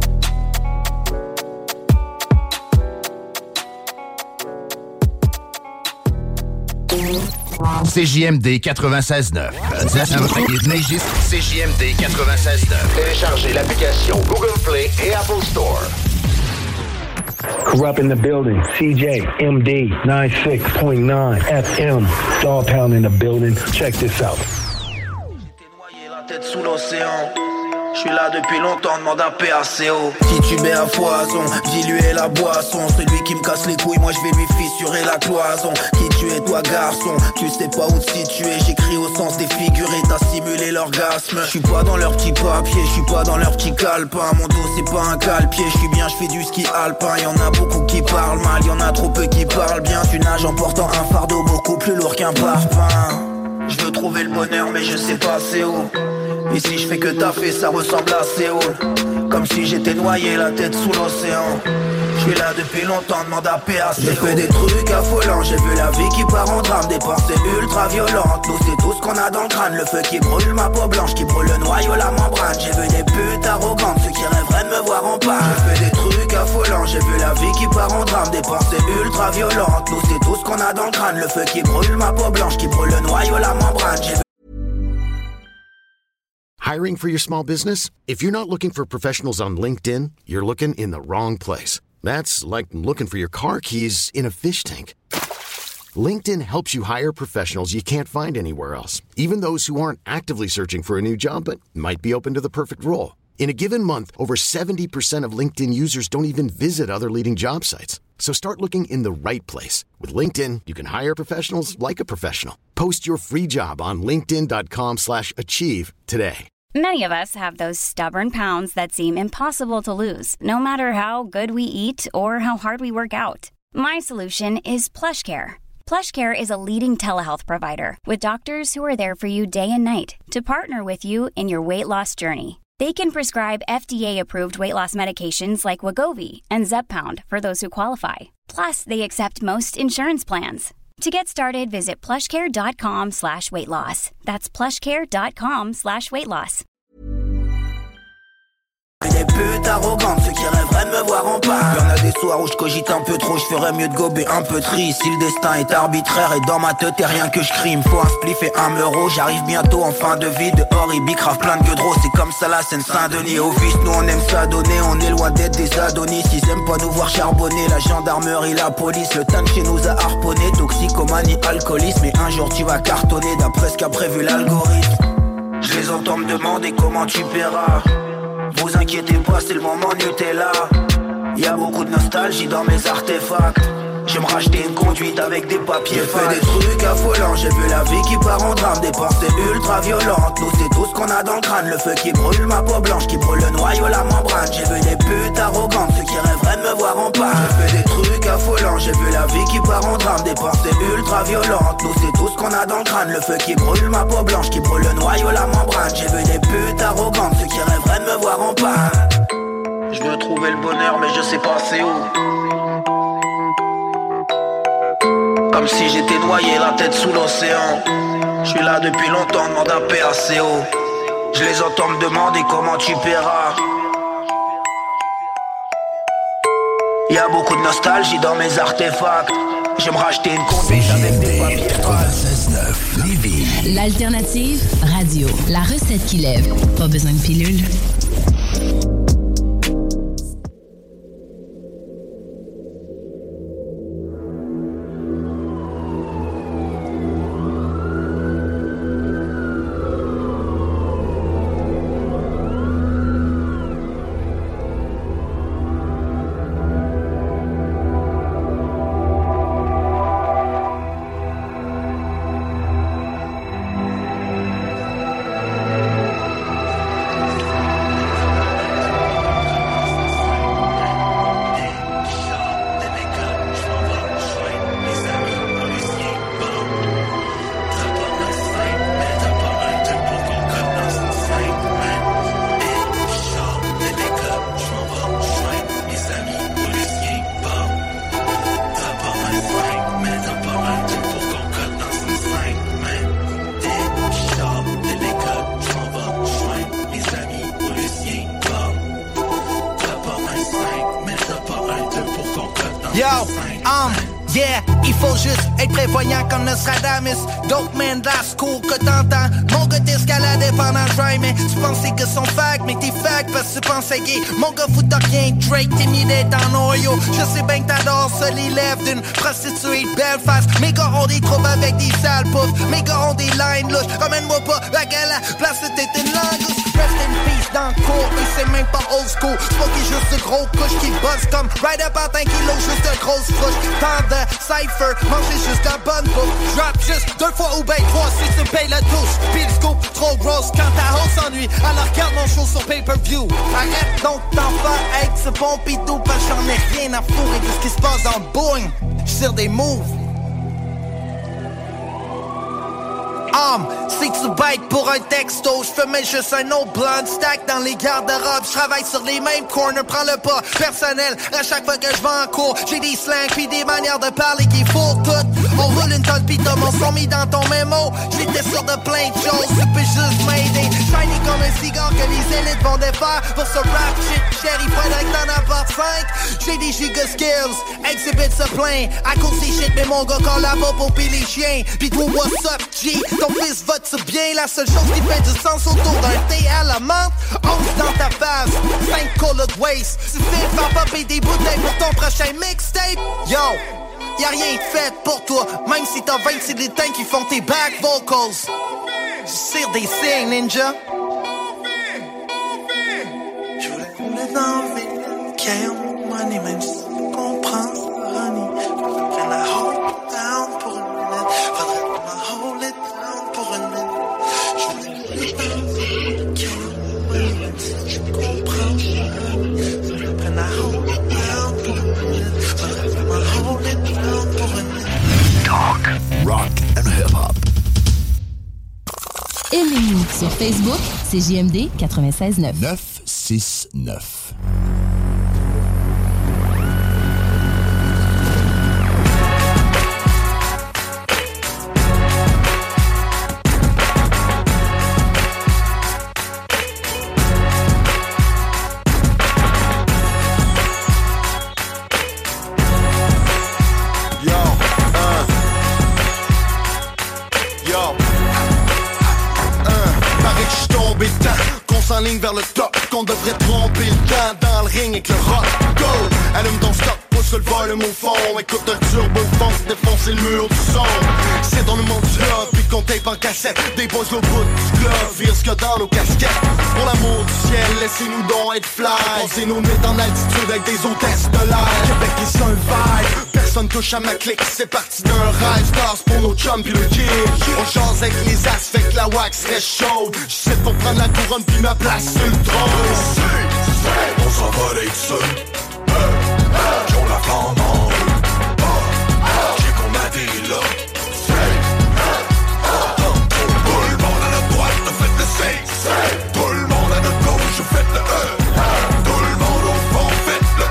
C J M D quatre-vingt-seize neuf. C J M D quatre-vingt-seize neuf. Téléchargez l'application Google Play et Apple Store. Corrupt in the building. C J M D ninety-six point nine F M. Dog Pound in the building. Check this out. J'étais noyé la tête sous l'océan. Je suis là depuis longtemps, demande à P A C O. Titubé à foison, diluer la boisson. Celui qui me casse les couilles, moi je vais lui fissurer la cloison. Qui tu es toi garçon, tu sais pas où te situer. J'écris au sens des figurés, t'as simulé l'orgasme. Je suis pas dans leur petit papier, je suis pas dans leur petit calepin. Mon dos c'est pas un cale-pied, je suis bien, je fais du ski alpin. Y'en a beaucoup qui parlent mal, y'en a trop peu qui parlent bien. Tu nages en portant un fardeau beaucoup plus lourd qu'un parpaing. Je veux trouver le bonheur mais je sais pas c'est où. Ici je fais que taffer, ça ressemble à Séoul. Comme si j'étais noyé la tête sous l'océan. Je suis là depuis longtemps, demande à P A C O. J'ai fait des trucs affolants, j'ai vu la vie qui part en drame. Des pensées ultra violentes, nous c'est tout ce qu'on a dans le crâne. Le feu qui brûle ma peau blanche, qui brûle le noyau, la membrane. J'ai vu des putes arrogantes, ceux qui rêveraient de me voir en panne. J'ai fait des trucs affolants, j'ai vu la vie qui part en drame. Des pensées ultra violentes, nous c'est tout ce qu'on a dans le crâne. Le feu qui brûle ma peau blanche, qui brûle le noyau, la membrane. J'ai Hiring for your small business? If you're not looking for professionals on LinkedIn, you're looking in the wrong place. That's like looking for your car keys in a fish tank. LinkedIn helps you hire professionals you can't find anywhere else, even those who aren't actively searching for a new job but might be open to the perfect role. In a given month, over seventy percent of LinkedIn users don't even visit other leading job sites. So start looking in the right place. With LinkedIn, you can hire professionals like a professional. Post your free job on linkedin dot com slash achieve today. Many of us have those stubborn pounds that seem impossible to lose, no matter how good we eat or how hard we work out. My solution is PlushCare. PlushCare is a leading telehealth provider with doctors who are there for you day and night to partner with you in your weight loss journey. They can prescribe F D A-approved weight loss medications like Wegovy and Zepbound for those who qualify. Plus, they accept most insurance plans. To get started, visit plushcare.com slash weight loss. That's plushcare.com slash weight loss. Des putes arrogantes, ceux qui rêveraient de me voir en panne. Y'en a des soirs où je cogite un peu trop, je ferais mieux de gober un peu triste. Si le destin est arbitraire et dans ma tête y'a rien que je crime. Faut un spliff et un euro, j'arrive bientôt en fin de vie. Dehors il bicrave plein de gueudreaux, c'est comme ça la Seine-Saint-Denis. Au vice, nous on aime s'adonner, on est loin d'être des Adonis. Ils aiment pas nous voir charbonner, la gendarmerie, la police. Le tank chez nous a harponné, toxicomanie, alcoolisme. Et un jour tu vas cartonner d'après ce qu'a prévu l'algorithme. Je les entends me demander comment tu paieras. Vous inquiétez pas, c'est le moment Nutella. Y'a beaucoup de nostalgie dans mes artefacts. J'ai me racheter une conduite avec des papiers. J'ai fait des trucs affolants, j'ai vu la vie qui part en drame. Des pensées ultra violentes, nous c'est tout ce qu'on a dans le crâne. Le feu qui brûle ma peau blanche, qui brûle le noyau, la membrane. J'ai vu des putes arrogantes, ceux qui rêveraient de me voir en panne. J'ai fait des trucs affolants, j'ai vu la vie qui part en drame. Des pensées ultra violentes, nous c'est tout ce qu'on a dans le crâne. Le feu qui brûle ma peau blanche, qui brûle le noyau, la membrane. J'ai vu des putes arrogantes, ceux qui rêveraient de me voir en panne. Je veux trouver le bonheur mais je sais pas c'est où. Comme si j'étais noyé la tête sous l'océan. Je suis là depuis longtemps, demande un P A C O. Je les entends me demander comment tu paieras. Y'a beaucoup de nostalgie dans mes artefacts. Je me racheter une conduite avec des papiers quatre-vingt-seize neuf Lévis. L'alternative radio. La recette qui lève. Pas besoin de pilule. Dope man, that's cool que t'entends. Mon gars t'escaladait pendant le dry, mais tu pensais que son fac, mais t'es fac parce que tu pensais gay. Mon gars fout t'as rien Drake, t'es mis d'être en Oreo. Je sais bien que t'adores ça, les lèvres d'une prostituée de belle face. Mes gars ont des troubles avec des sales puffs. Mes gars ont des lines louches. Ramène-moi pas la gueule à place de t'es une langouste. Rest in peace dans le cours, et c'est même pas old school. C'est pas qu'il juste de gros couches qui buzz comme ride up en un kilo, juste de grosses frouches. Tant de cypher, manger juste la bonne bouffe. Drop juste deux fois ou ben trois si tu me payes la douche. Pis le scoop trop grosse quand ta hausse s'ennuie. Alors regarde mon show sur pay-per-view. Arrête donc d'en faire avec ce bon pidou, parce que j'en ai rien à fourrer de ce qui se passe dans le boing. J'tire des moves. Um, si tu bêtes pour un texto, j'fumais juste un autre blunt stack dans les garde-robes. J'travaille sur les mêmes corners, prends le pas personnel. À chaque fois que j'vais en cours, j'ai des slangs pis des manières de parler qui fourrent tout. On roule une tonne pis t'as mon son mis dans ton mémo. J'étais sûr de plein de choses, tu peux juste m'aider. Shiny comme un cigare que les élites vont défaire. Pour ce rap shit, chérie, faudrait que t'en apportes cinq. J'ai des giga skills, exhibit se plaint. À cause des shit, mais mon gars quand la va pour pis les chiens. Pis toi, what's up, G? Ton fils vote-tu bien? La seule chose qui fait du sens autour d'un thé à la menthe. Onze dans ta face, cinq colored waste. Tu fais faire popper des bouteilles pour ton prochain mixtape. Yo, y'a rien de fait pour toi. Même si t'as vingt, c'est des tanks qui font tes back vocals. Je tire des signes, ninja. Je voulais qu'on ait envie. Count money, même si tu comprends, honey. Faudrait qu'on la hold down pour une minute. Faudrait qu'on la hold it down pour une minute. Je voulais qu'on ait envie. and I hold it down for a minute. I hold it down for a minute. Talk, rock and hip-hop. Aimez-nous sur Facebook, C J M D quatre-vingt-seize neuf. neuf six neuf. S'enligne vers le top, qu'on devrait tromper le temps dans le ring avec le rock. Go! Allume ton stop, pousse le volume au fond. Écoute le turbo funk, défoncer le mur du son. C'est dans le monde du love, puis qu'on tape en cassette. Des boys au bout du glove, vire ce que dans nos casquettes. Pour l'amour du ciel, laissez-nous donc être fly. Pensez nous mettre en altitude avec des hôtesses de l'air. Québec est un vibe, personne touche à ma clique. C'est parti d'un rêve, stars pour nos chums pis le kid. On jase avec les as, fait que la wax reste chaude. J'essaie pour prendre la couronne pis ma place sur le trône. On s'en va d'être seul. Qui ont la flamme en eux. J'ai combatté là. Tout le monde à notre droite, a fait le C. Tout le monde à notre gauche, a fait le E. Tout le monde au fond, fait le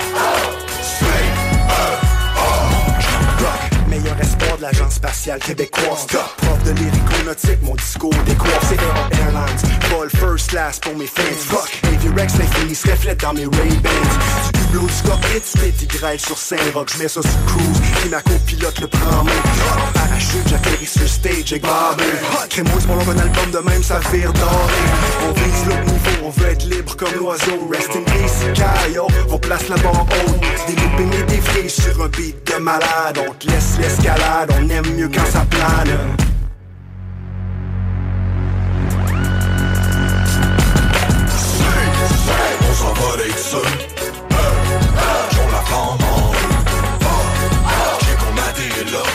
A. Meilleur espoir de l'agence spatiale québécoise. Stop. Prof de lyrico-nautique, mon discours décoiffe. C'est Air Airlines, vol first class pour mes fans. Fuck, Heavy Rex, l'infini se reflète dans mes Ray-Bans. Du hublot, du cockpit, du pétigrève sur Saint-Roch. J'mets ça sur cruise, puis ma copilote le prend en main. Parachute, j'atterris sur le stage avec Bobby. Crée-moi, c'est mon long, un album de même, ça vire doré. On vise l'autre niveau, on veut être libre comme l'oiseau. Rest in peace, Kayo, on place la barre haute. Des loopings et des friches sur un beat de malade. On te laisse l'escalade, on aime mieux quand ça plane. On s'en va d'être seul. J'ont la flamme en eux. J'ai combatté là.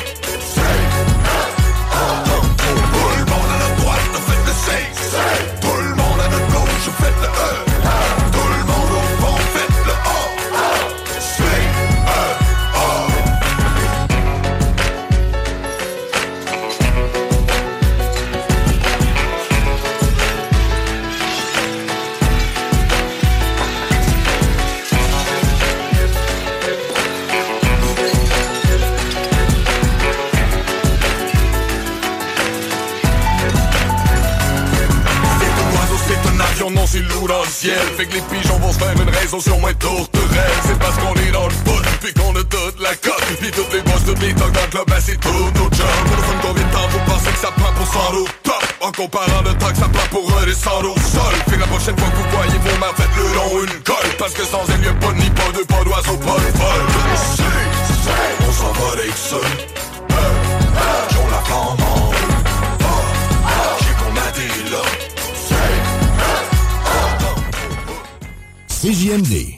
Tout le monde à notre droite, a fait le C. Tout le monde à notre gauche, a fait le E. Tout le monde au fond, fait le A. C, E, A. Non, c'est loup dans le ciel. Fait que les pigeons vont se faire une raison sur moins tourterelle. C'est parce qu'on est dans le bout, puis qu'on a toute la cote. Puis toutes les boss, toutes les tocs dans le club, ben c'est tout nos jobs. Pour le fun, combien de temps vous pensez que ça prend pour s'en au top? En comparant le temps que ça prend pour redescendre au sol. Fait que la prochaine fois que vous voyez vos mains, faites-le long une colle. Parce que sans elle, y'a pas de nid, pas de pas d'oiseau, pas de vol. On s'en va d'être seul. J'ont la flamme en eux. J'ai combatté là. C J M D.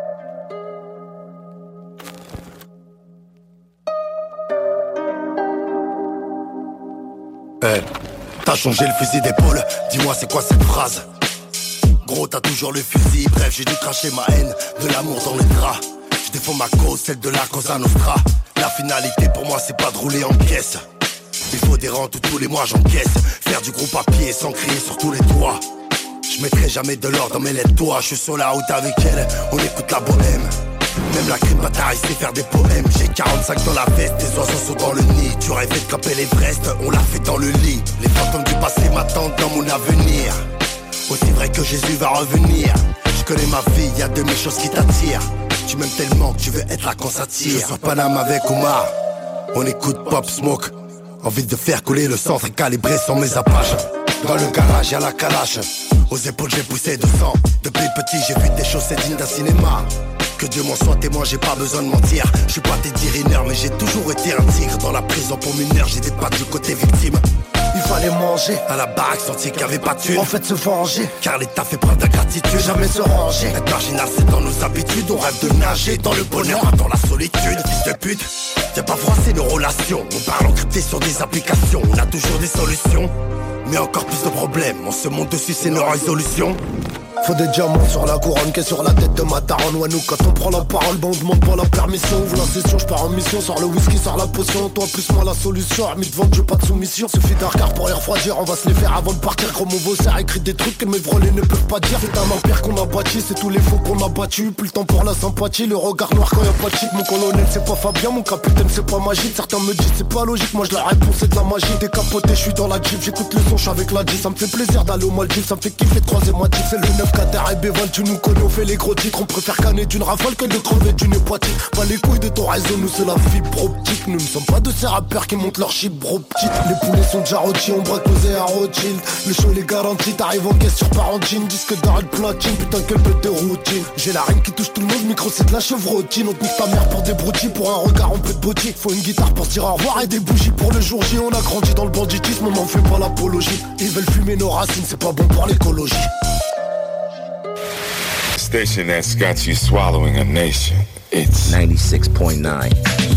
Hey, t'as changé le fusil d'épaule, dis-moi c'est quoi cette phrase? Gros t'as toujours le fusil, bref j'ai dû cracher ma haine, de l'amour dans les draps. Je défends ma cause, celle de la Cosa Nostra. La finalité pour moi c'est pas de rouler en caisse. Il faut des rentes où tous les mois j'encaisse. Faire du gros papier sans crier sur tous les toits. Je mettrai jamais de l'or dans mes lettres doigts. Je suis sur la route avec elle, on écoute la bohème. Même la crime bataille sait faire des poèmes. J'ai quarante-cinq dans la veste, des oiseaux sont dans le nid. Tu rêvais de camper l'Everest, on l'a fait dans le lit. Les fantômes du passé m'attendent dans mon avenir. Aussi vrai que Jésus va revenir. Je connais ma vie, y'a de mes choses qui t'attirent. Tu m'aimes tellement que tu veux être là quand ça tire. Je suis Paname avec Omar, on écoute Pop Smoke. Envie de faire couler le centre et calibrer sans mes apaches. Dans le garage y'a la calache. Aux épaules j'ai poussé de sang. Depuis petit j'ai vu des choses dignes d'un cinéma. Que Dieu m'en soit témoin, j'ai pas besoin de mentir. Je suis pas Teddy Riner mais j'ai toujours été un tigre. Dans la prison pour mineur j'ai des pattes du côté victime. Il fallait manger, à la baraque sentier qu'il y avait pas de thune. En fait se venger, car l'État fait preuve d'ingratitude. Jamais se ranger, être marginal c'est dans nos habitudes. On rêve de nager dans le bonheur, pas dans la solitude. Fils de pute, viens pas froisser nos relations. On parle encrypté sur des applications, on a toujours des solutions. Mais encore plus de problèmes, on se monte dessus c'est nos résolutions. Faut des diamants sur la couronne qu'est sur la tête de ma daronne. Ouais, nous quand on prend la parole, ben on demande pas la permission. Ouvre la session, j'pars en mission, sors le whisky, sors la potion. Toi plus moi la solution, armée de vente, j'ai pas de soumission. Suffit d'un regard pour les refroidir, on va se les faire avant de partir. Gros mon vaussaire écrit des trucs que mes vrelés ne peuvent pas dire. C'est un empire qu'on a bâti, c'est tous les faux qu'on a battus. Plus le temps pour la sympathie, le regard noir quand y'a pas de chic. Mon colonel c'est pas Fabien, mon capitaine c'est pas magique. Certains me disent c'est pas logique, moi je la réponds c'est de la magie. Décapoté, je suis dans la jeep, j'écoute le son, je suis avec la G. Ça me fait plaisir d'aller au Maldives, ça me fait kiffer de croiser ma jeep. C'est le neuf Qatar et Béval, tu nous connais, on fait les gros titres. On préfère canner d'une rafale que de crever d'une hépatite. Pas les couilles de ton réseau, nous c'est la fibre optique. Nous ne sommes pas de ces rappeurs qui montent leur chip bro petite. Les poulets sont déjà rôtis, on braque posé à Rothschild. Le show les garantit, t'arrives en caisse sur Parentine. Disque d'arrêt de platine, putain quelle bête de routine. J'ai la reine qui touche tout le monde, micro c'est de la chevrotine. On te nique ta mère pour des broutilles, pour un regard on peut te boutique. Faut une guitare pour se dire au revoir et des bougies pour le jour J. On a grandi dans le banditisme, on n'en fait pas l'apologie. Ils veulent fumer nos racines, c'est pas bon pour l'écologie. Station that's got you swallowing a nation. It's ninety-six point nine.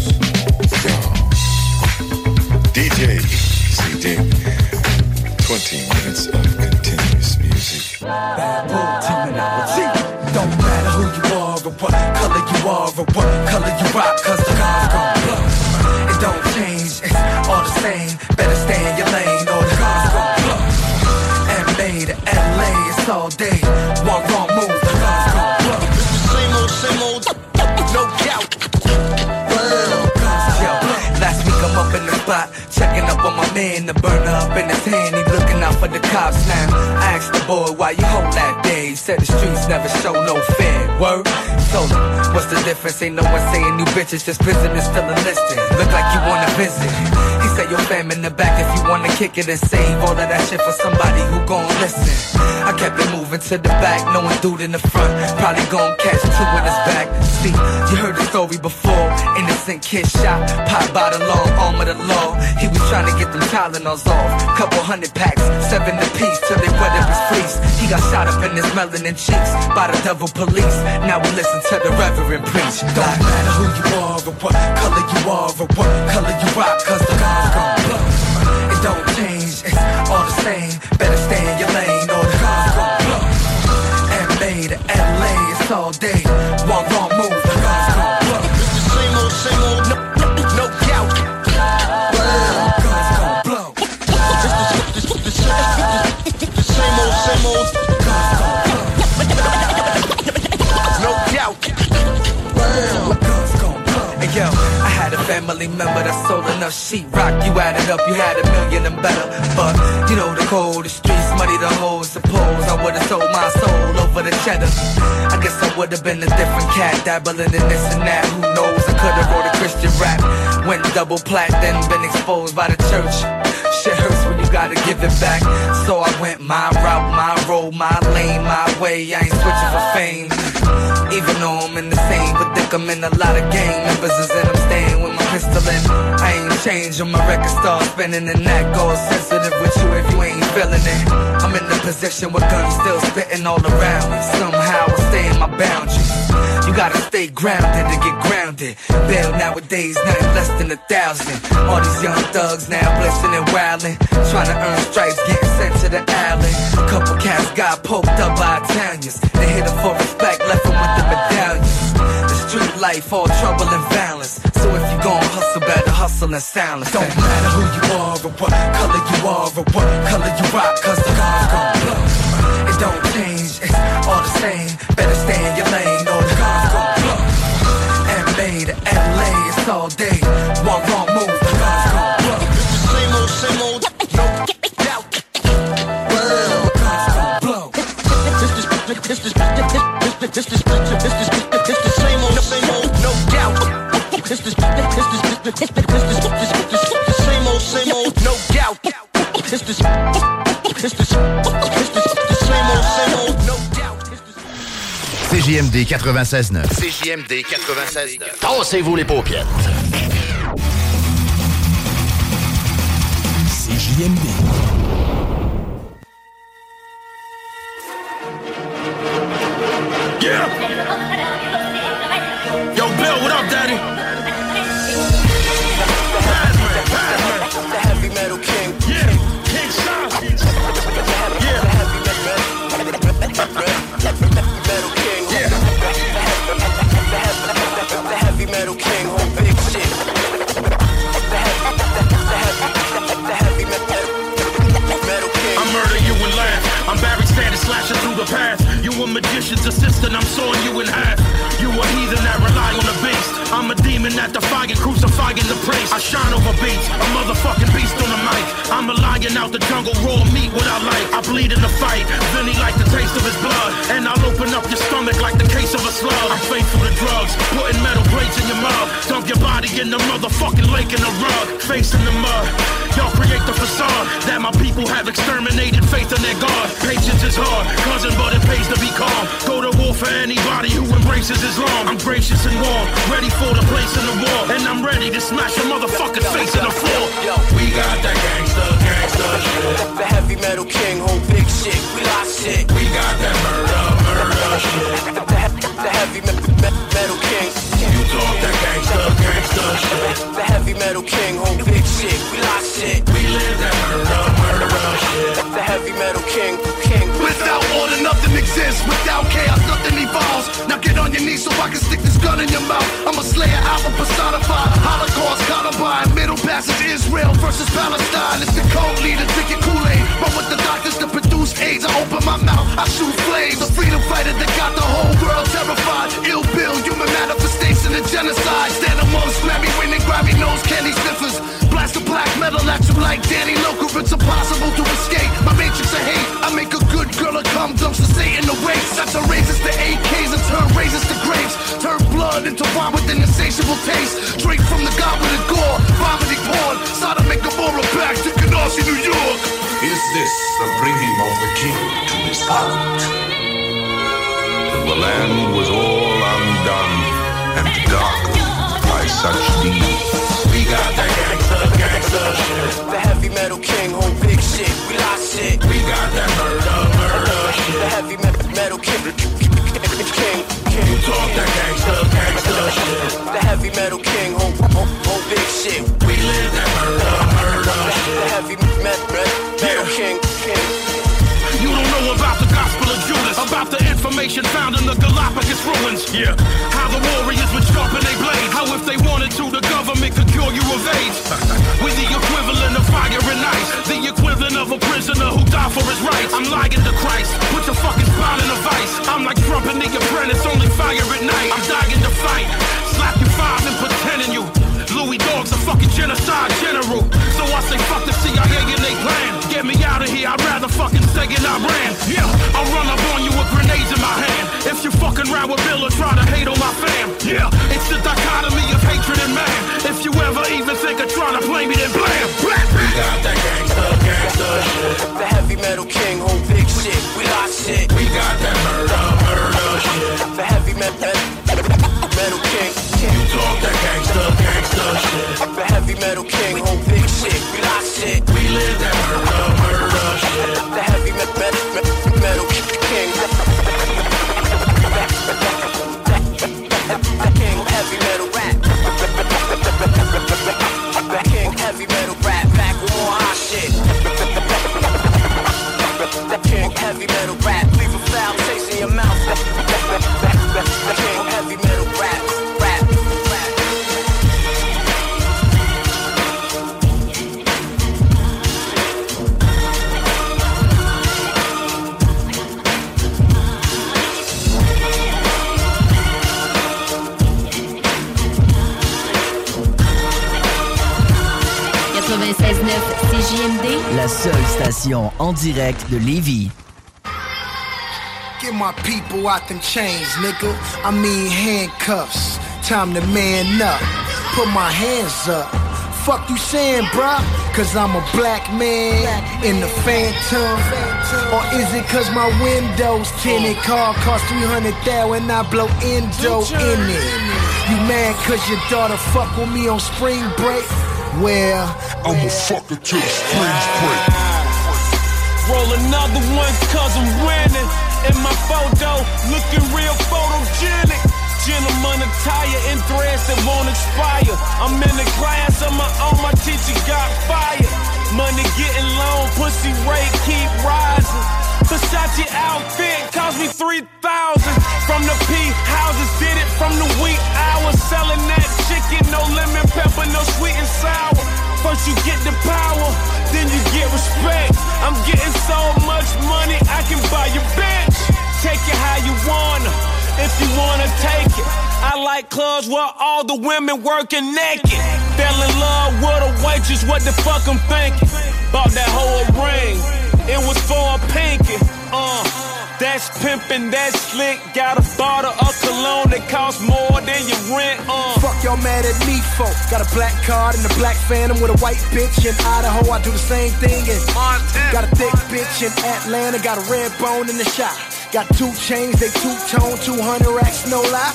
D J C D. twenty minutes of continuous music. Bad boy terminology. Don't matter who you are or what color you are or what color you rock, cause the guns gon' blow. It don't change, it's all the same. Better stay in your lane or the guns gon' blow. M A to L A, it's all day. One wrong move, the guns gon' blow. It's the same old, same old, no doubt. Last week I'm up in the spot, checking up on my man, the burner up in his hand, he looking out for the cops now. I asked the boy why you hold that day, he said the streets never show no fear. Word? So, what's the difference? Ain't no one saying you bitches, just prisoners still enlisted. Look like you wanna visit. He said your fam in the back if you wanna kick it and save all of that shit for somebody who gon' listen. I kept it moving to the back, knowing dude in the front probably gon' catch two in his back. See, you heard the story before, innocent kid shot, popped by the long arm of the law. He was trying to get them Tylenols off, couple hundred packs, seven apiece till they wet up his fleece. He got shot up in his melanin cheeks by the devil police. Now we listen to the reverend preach. Don't matter who you are or what color you are or what color you rock, cause the guns gon' blow. It don't change, it's all the same. Better stay in your lane or the guns gon' blow. M A to L A, it's all day. One wrong move, the guns gon' blow. It's the same old, same old, no, no, no doubt. Guns gon' blow. It's the, it's the, it's the, the same old, same old. Guns gon' blow. No doubt. Guns gon' blow. Hey yo, I had a family member that sold enough sheetrock. You added up, you had a million and better. But you know the code, the streets, money, the hoes. Suppose I would've sold my soul over the cheddar. I guess I would've been a different cat, dabbling in this and that. Who knows? I could've wrote a Christian rap. Went double plat, then been exposed by the church. Shit hurts when you gotta give it back. So I went my route, my road, my lane, my way. I ain't switching for fame. Even though I'm in the same predicament, a lot of gang members is in. I'm staying with my pistol in. I ain't changing, my record start spinning, and that goes sensitive with you if you ain't feeling it. I'm in the position where guns still spitting all around me. Somehow I stay in my boundaries. You gotta stay grounded to get grounded. Bail nowadays, nothing less than a thousand. All these young thugs now blissing and wildin', trying to earn stripes, getting sent to the island. A couple cats got poked up by Italians. They hit them for respect, left them with the medallions. The street life, all trouble and violence. So if you gon' hustle, better hustle in silence. Don't matter who you are or what color you are or what color you rock, cause the guns gon' blow. It don't change, it's all the same. Better stay in your lane or the guns gon' blow. M A to L A, it's all day. One wrong move, the guns gon' blow. It's the same old, same old, no doubt. Guns gon' blow. It's the, it's the, it's the, it's the, it's the, it's the same old, same old, no doubt. It's the, it's the, it's the, it's the, it's the, the same old, same old, no doubt. It's the, it's the, it's the, the same old, same old, no doubt. C J M D quatre-vingt-seize neuf. C J M D quatre-vingt-seize neuf. Tassez-vous les paupières. C J M D. Yeah. Yo, Bill, what up, Daddy? The heavy metal king. Yeah, King Sean. Yeah. magician's assistant, I'm sawing you in half. You a heathen that rely on the beast. I'm a demon that defying, crucifying the priest. I shine over beats, a motherfucking beast on the mic. I'm a lion out the jungle, raw meat what I like. I bleed in the fight, then he like the taste of his blood. And I'll open up your stomach like the case of a slug. I'm faithful to drugs, putting metal plates in your mug. Dump your body in the motherfucking lake in the rug. Face in the mud, y'all create the facade that my people have exterminated faith in their God. Patience is hard, cousin, but it pays to be calm. Go to war for anybody who embraces Islam. I'm gracious and warm, ready for the place in the war. And I'm ready to smash a motherfucker's face in the floor. We got that gangsta, gangsta shit. The heavy metal king, whole big shit, we lost shit. We got that murder, murder shit. The, the, the heavy me me metal king. You talk that gangsta, gangsta shit. The heavy metal king, whole big shit, we lost shit. We live that murder, murder shit. The heavy metal king, king. Without order, nothing exists. Without chaos, nothing evolves. Now get on your knees so I can stick this gun in your mouth. I'm a slayer, album personified. Holocaust, Columbine, Middle Passage, Israel versus Palestine. It's the code leader, drink your Kool-Aid. Run with the doctors to produce AIDS. I open my mouth, I shoot flames. A freedom fighter that got the whole world terrified. Ill bill, human manifestation of genocide. Stand amongst Grammy winning, Grammy nose candy sniffers. Blast the black metal at you like Danny Loker. It's impossible to escape my matrix of hate. I make a good girl a cum dumps to Satan the waste. That's a raises to A Ks and turn razors to grapes. Turn blood into wine with an insatiable taste. Drink from the goblet of gore, vomiting porn. Sodom and Gomorrah back to Canarsie, New York. Is this the bringing of the king to his court? And the land was all undone and darkened by such deeds. We got that gangsta, gangsta shit. The heavy metal king, whole big shit, we lost shit. We got that murder, murder shit. The heavy me- metal king, king, king. You talk that gangsta, gangsta shit. The heavy metal king, whole, whole, whole big shit. We live that murder, murder shit. The heavy me- me- metal yeah. king, king. You don't know about the gospel of Judas, about the information found in the Galapagos ruins. Yeah, how the warriors would sharpen their blades. How if they wanted to, the government could cure you of AIDS. With the equivalent of fire and ice, the equivalent of a prisoner who died for his rights. I'm lying to Christ, put your fucking spine in a vice. I'm like Trump and the apprentice, only fire at night. I'm dying to fight, slap you five and pretending you. Louis Dogg's a fucking genocide general. So I say fuck the C I A and they plan. Get me out of here, I'd rather fucking stay in Iran. Yeah, I'll run up on you with grenades in my hand. If you fucking round with Bill or try to hate on my fam. Yeah, it's the dichotomy of hatred and man. If you ever even think of trying to play me, then blam, blam. We got that gangsta, gangsta shit. The heavy metal king, whole big shit, we lost shit. We got that murder, murder shit. The heavy me- me- metal king, king. You talk that gangsta, gangsta shit. The heavy metal king, whole big shit, we lost shit. We live that murder, murder shit. The heavy me- me- me- metal king, king, heavy metal rap. King, heavy metal rap, back with more hot shit. King, heavy metal rap, leave a foul taste in your mouth. King, heavy metal rap, rap, rap. quatre-vingt-seize neuf C J M D, la seule station en direct de Lévis. Get my people out them chains, nigga. I mean handcuffs. Time to man up. Put my hands up. Fuck you saying, bruh? Cause I'm a black man in the Phantom. Or is it cause my windows tinted? Car cost three hundred thousand and I blow endo in it. You mad cause your daughter fuck with me on spring break? Well, I'ma fuck her till the springs break. Roll another one cause I'm winning. In my photo, looking real photogenic. Gentleman attire in threads that won't expire. I'm in the class on my own, my teacher got fired. Money getting low, pussy rate keep rising. Versace outfit cost me three thousand. From the P houses, did it from the wheat hours. Selling that chicken, no lemon pepper, no sweet and sour. First you get the power, then you get respect. I'm getting so much money, I can buy your bitch. take it how you wanna, if you wanna take it. I like clubs where all the women working naked. Fell in love with a waitress, what the fuck I'm thinking? Bought that whole ring, it was for a pinky. Uh, that's pimpin', that's slick. Got a bottle of cologne that costs more than your rent. Uh. Fuck y'all mad at me for. Got a black card and a black Phantom with a white bitch in Idaho. I do the same thing in Montana. Got a thick bitch in Atlanta. Got a red bone in the shop. Got two chains, they two-tone, two hundred racks, no lie.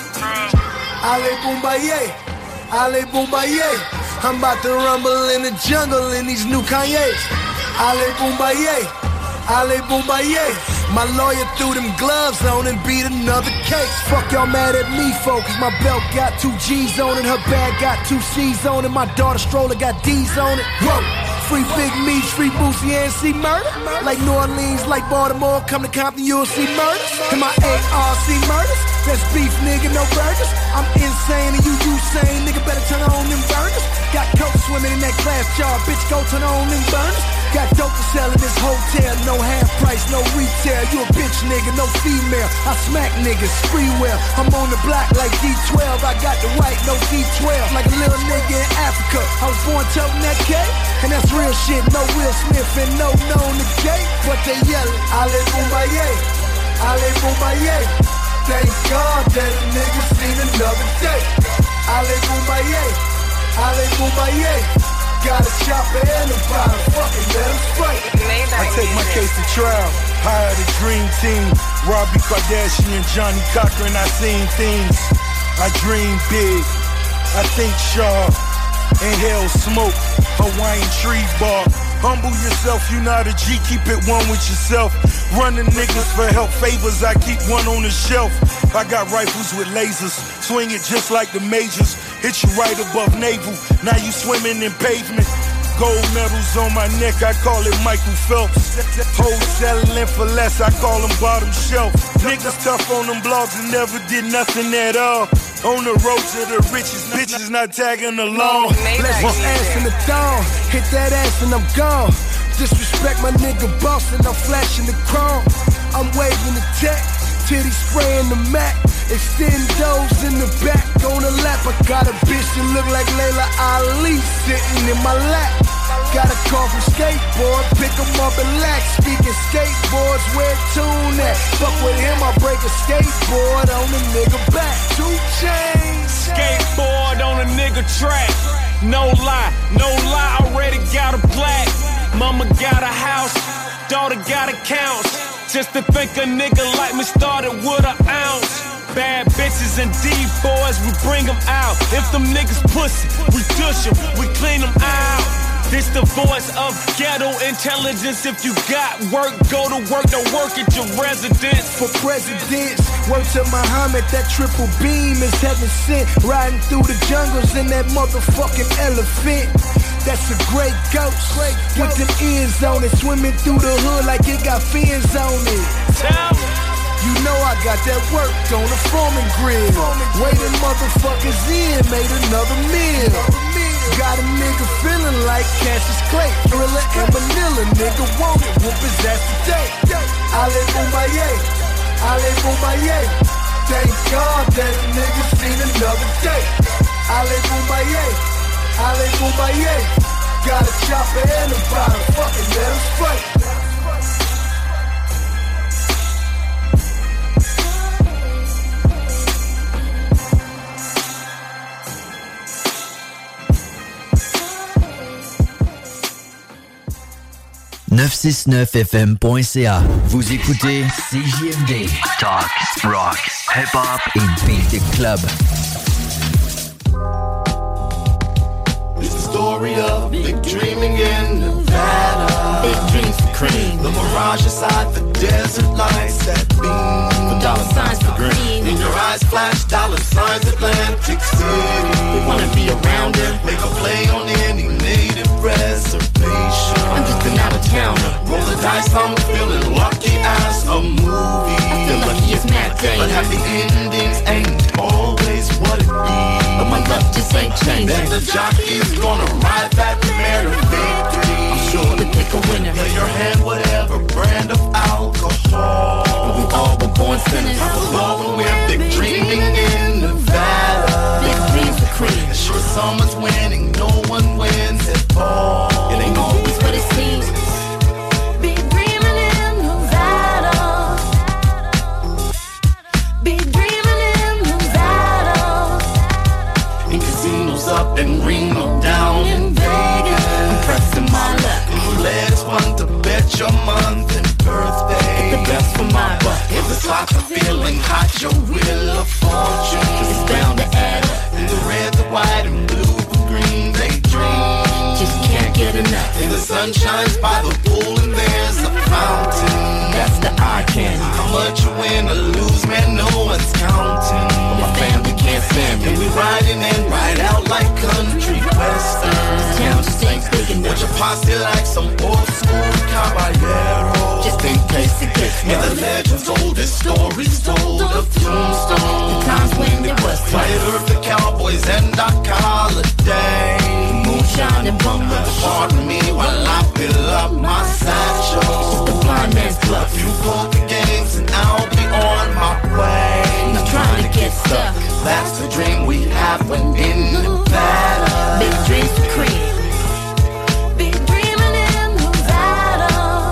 Ale Boombaye, Ale Boombaye. I'm about to rumble in the jungle in these new Kanye's. Ale Boombaye, Ale Boombaye. My lawyer threw them gloves on and beat another case. Fuck y'all mad at me, folks. My belt got two G's on it, her bag got two C's on it. My daughter stroller got D's on it. Whoa. Free Big Meech, free Boosie and see murder. Like New Orleans, like Baltimore, come to Compton, you'll see murders. And my A R C murders, that's beef, nigga, no burgers. I'm insane and you Usain, nigga, better turn on them burners. Got coke swimming in that glass jar, bitch, go turn on them burners. Got dope to sell in this hotel, no half price, no retail. You a bitch, nigga, no female. I smack niggas, free will. I'm on the block like D twelve, I got the right, no D twelve. Like a little nigga in Africa, I was born toting that K. And that's real shit, no Will Smith and no known the gate. But they yelling, Ale Boombaye, Ale Boombaye. Thank God that a nigga seen another day. Ale Boombaye, Ale Boombaye. Got a chopper and a bottle, fucking let him spray. I take my case to trial, hire the dream team. Robbie Kardashian, Johnny Cochran, I seen things. I dream big, I think sharp. Inhale smoke, Hawaiian tree bark. Humble yourself, you not a G, keep it one with yourself. Running niggas for help favors, I keep one on the shelf. I got rifles with lasers, swing it just like the majors. Hit you right above navel, now you swimming in pavement. Gold medals on my neck, I call it Michael Phelps. Hoes settling for less, I call them bottom shelf. Niggas tough on them blogs and never did nothing at all. On the road to the riches, bitches not tagging along. Bless my ass in the dawn, hit that ass and I'm gone. Disrespect my nigga boss and I'm flashing the chrome. I'm waving the tech, titty spraying the Mac. Extend those in the back on the lap. I got a bitch that look like Layla Ali sitting in my lap. Got a call from skateboard, pick 'em up and lax. Speaking skateboards, where tune at? Fuck with him, I break a skateboard on the nigga back. Two chains. Skateboard on a nigga track. No lie, no lie, already got a black. Mama got a house, daughter got accounts. Just to think a nigga like me started with an ounce. Bad bitches and D-boys, we bring them out. If them niggas pussy, we dush them, we clean them out. This the voice of ghetto intelligence. If you got work, go to work, don't work at your residence. For presidents, word to Muhammad, that triple beam is heaven sent. Riding through the jungles in that motherfucking elephant. That's a great ghost, great ghost. With them ears on it, swimming through the hood like it got fins on it. Tell me. You know I got that work on the Foreman grill. Waiting motherfuckers in, made another meal. Got a nigga feeling like Cassius Clay. Thriller and Vanilla, nigga want it, whoop his ass today. Ale Boombaye, Ale Boombaye. Thank God that a nigga seen another day. Ale Boombaye, Ale Boombaye. Got a chopper and a bottle, fucking let him spray. neuf cent soixante-neuf F M point C A. Vous écoutez C J M D. Talk, rock, hip-hop et beat the club. It's the story of big dreaming in Nevada. Big dreams for cream. The mirage inside the desert lights that beam. For dollar signs for green. In your eyes flash dollar signs Atlantic City. We wanna be around it. Make a play on any native reservation. I'm just an out-of-towner. Roll the dice, I'm feeling lucky as a movie. I feel lucky as Matt Damon. But happy endings ain't always what it be. But my luck just ain't changing. Then the jockey's gonna ride that mare to victory. I'm sure to pick a winner. Play your hand, whatever brand of alcohol. But we all were born sinners. I was born when we're big dreaming in Nevada. Big dreams for cream. Sure, summer's winning, no one wins at all. It ain't always what it seems. Big dreaming in Nevada. Big dreaming in Nevada. In casinos up in Reno, down in Vegas. I'm pressing my luck. Let's want to bet your month and birthday. Get the best for my buck. If the slots are feeling hot, your wheel of fortune is bound to add up. And the red, the white, and blue, the green, they dream. Just can't get enough. And the sun shines by the pool and there's a fountain. That's the eye candy. How much you win or lose, man, no one's counting. But my family can't stand me. And we riding and ride out like country western. This town just ain't big enough. With your posse like some old school caballero. Just in case it gets me. And the legends, oldest stories told of Tombstone. The times when it was Planet Earth, the Cowboys, and Doc Holliday. Moonshine and bummer. Pardon me while I fill up my satchel. Just the blind man's bluff. A few poker games and I'll be on my way. Not trying to get stuck. That's the dream we have when in Nevada. Big dreams for cream. Big dreaming in Nevada.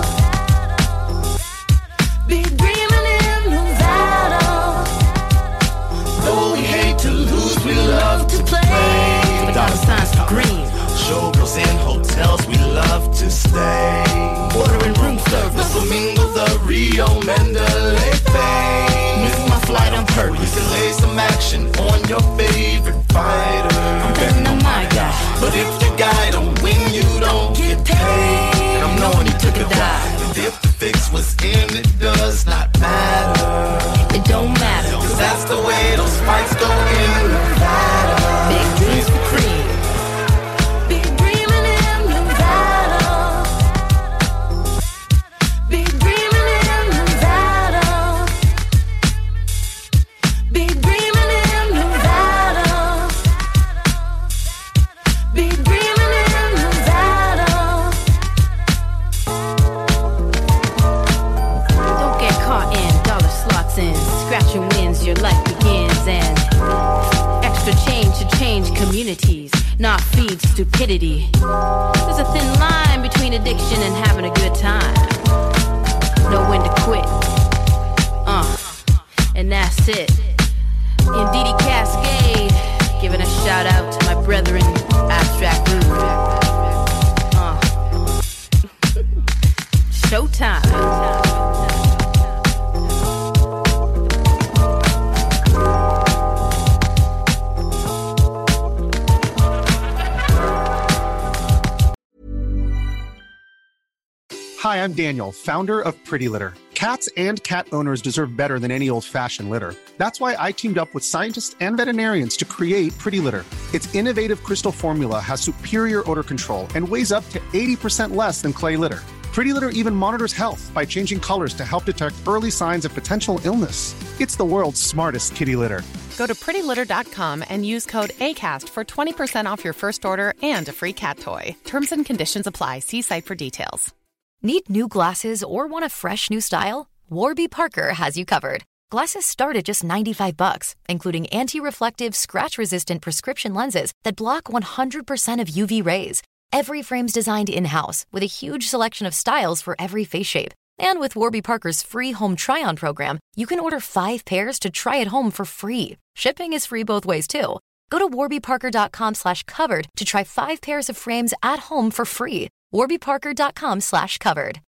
Big dreaming in Nevada. Though we hate to lose, we love to play. Dollar signs for green. Showgirls in hotels, we love to stay. Ordering room service, the Flamingo, the Rio Mandalay Bay. Miss my flight on purpose. You can lay some action on your favorite fighter. I'm betting on my guy. But if your guy don't win, you don't get paid. And I'm knowing he took a dive. And if the fix was in, it does not matter. It don't matter. Cause that's the way those fights go in Nevada. Big dreams for cream. Your life begins and extra change to change communities, not feed stupidity. There's a thin line between addiction and having a good time. Know when to quit. Uh, and that's it. In D D Cascade, giving a shout out to my brethren, Abstract Rude. Uh, Showtime. Hi, I'm Daniel, founder of Pretty Litter. Cats and cat owners deserve better than any old-fashioned litter. That's why I teamed up with scientists and veterinarians to create Pretty Litter. Its innovative crystal formula has superior odor control and weighs up to eighty percent less than clay litter. Pretty Litter even monitors health by changing colors to help detect early signs of potential illness. It's the world's smartest kitty litter. Go to pretty litter dot com and use code ACAST for twenty percent off your first order and a free cat toy. Terms and conditions apply. See site for details. Need new glasses or want a fresh new style? Warby Parker has you covered. Glasses start at just ninety-five bucks, including anti-reflective, scratch-resistant prescription lenses that block one hundred percent of U V rays. Every frame's designed in-house with a huge selection of styles for every face shape. And with Warby Parker's free home try-on program, you can order five pairs to try at home for free. Shipping is free both ways, too. Go to warby parker dot com slash covered to try five pairs of frames at home for free. warby parker dot com slash covered.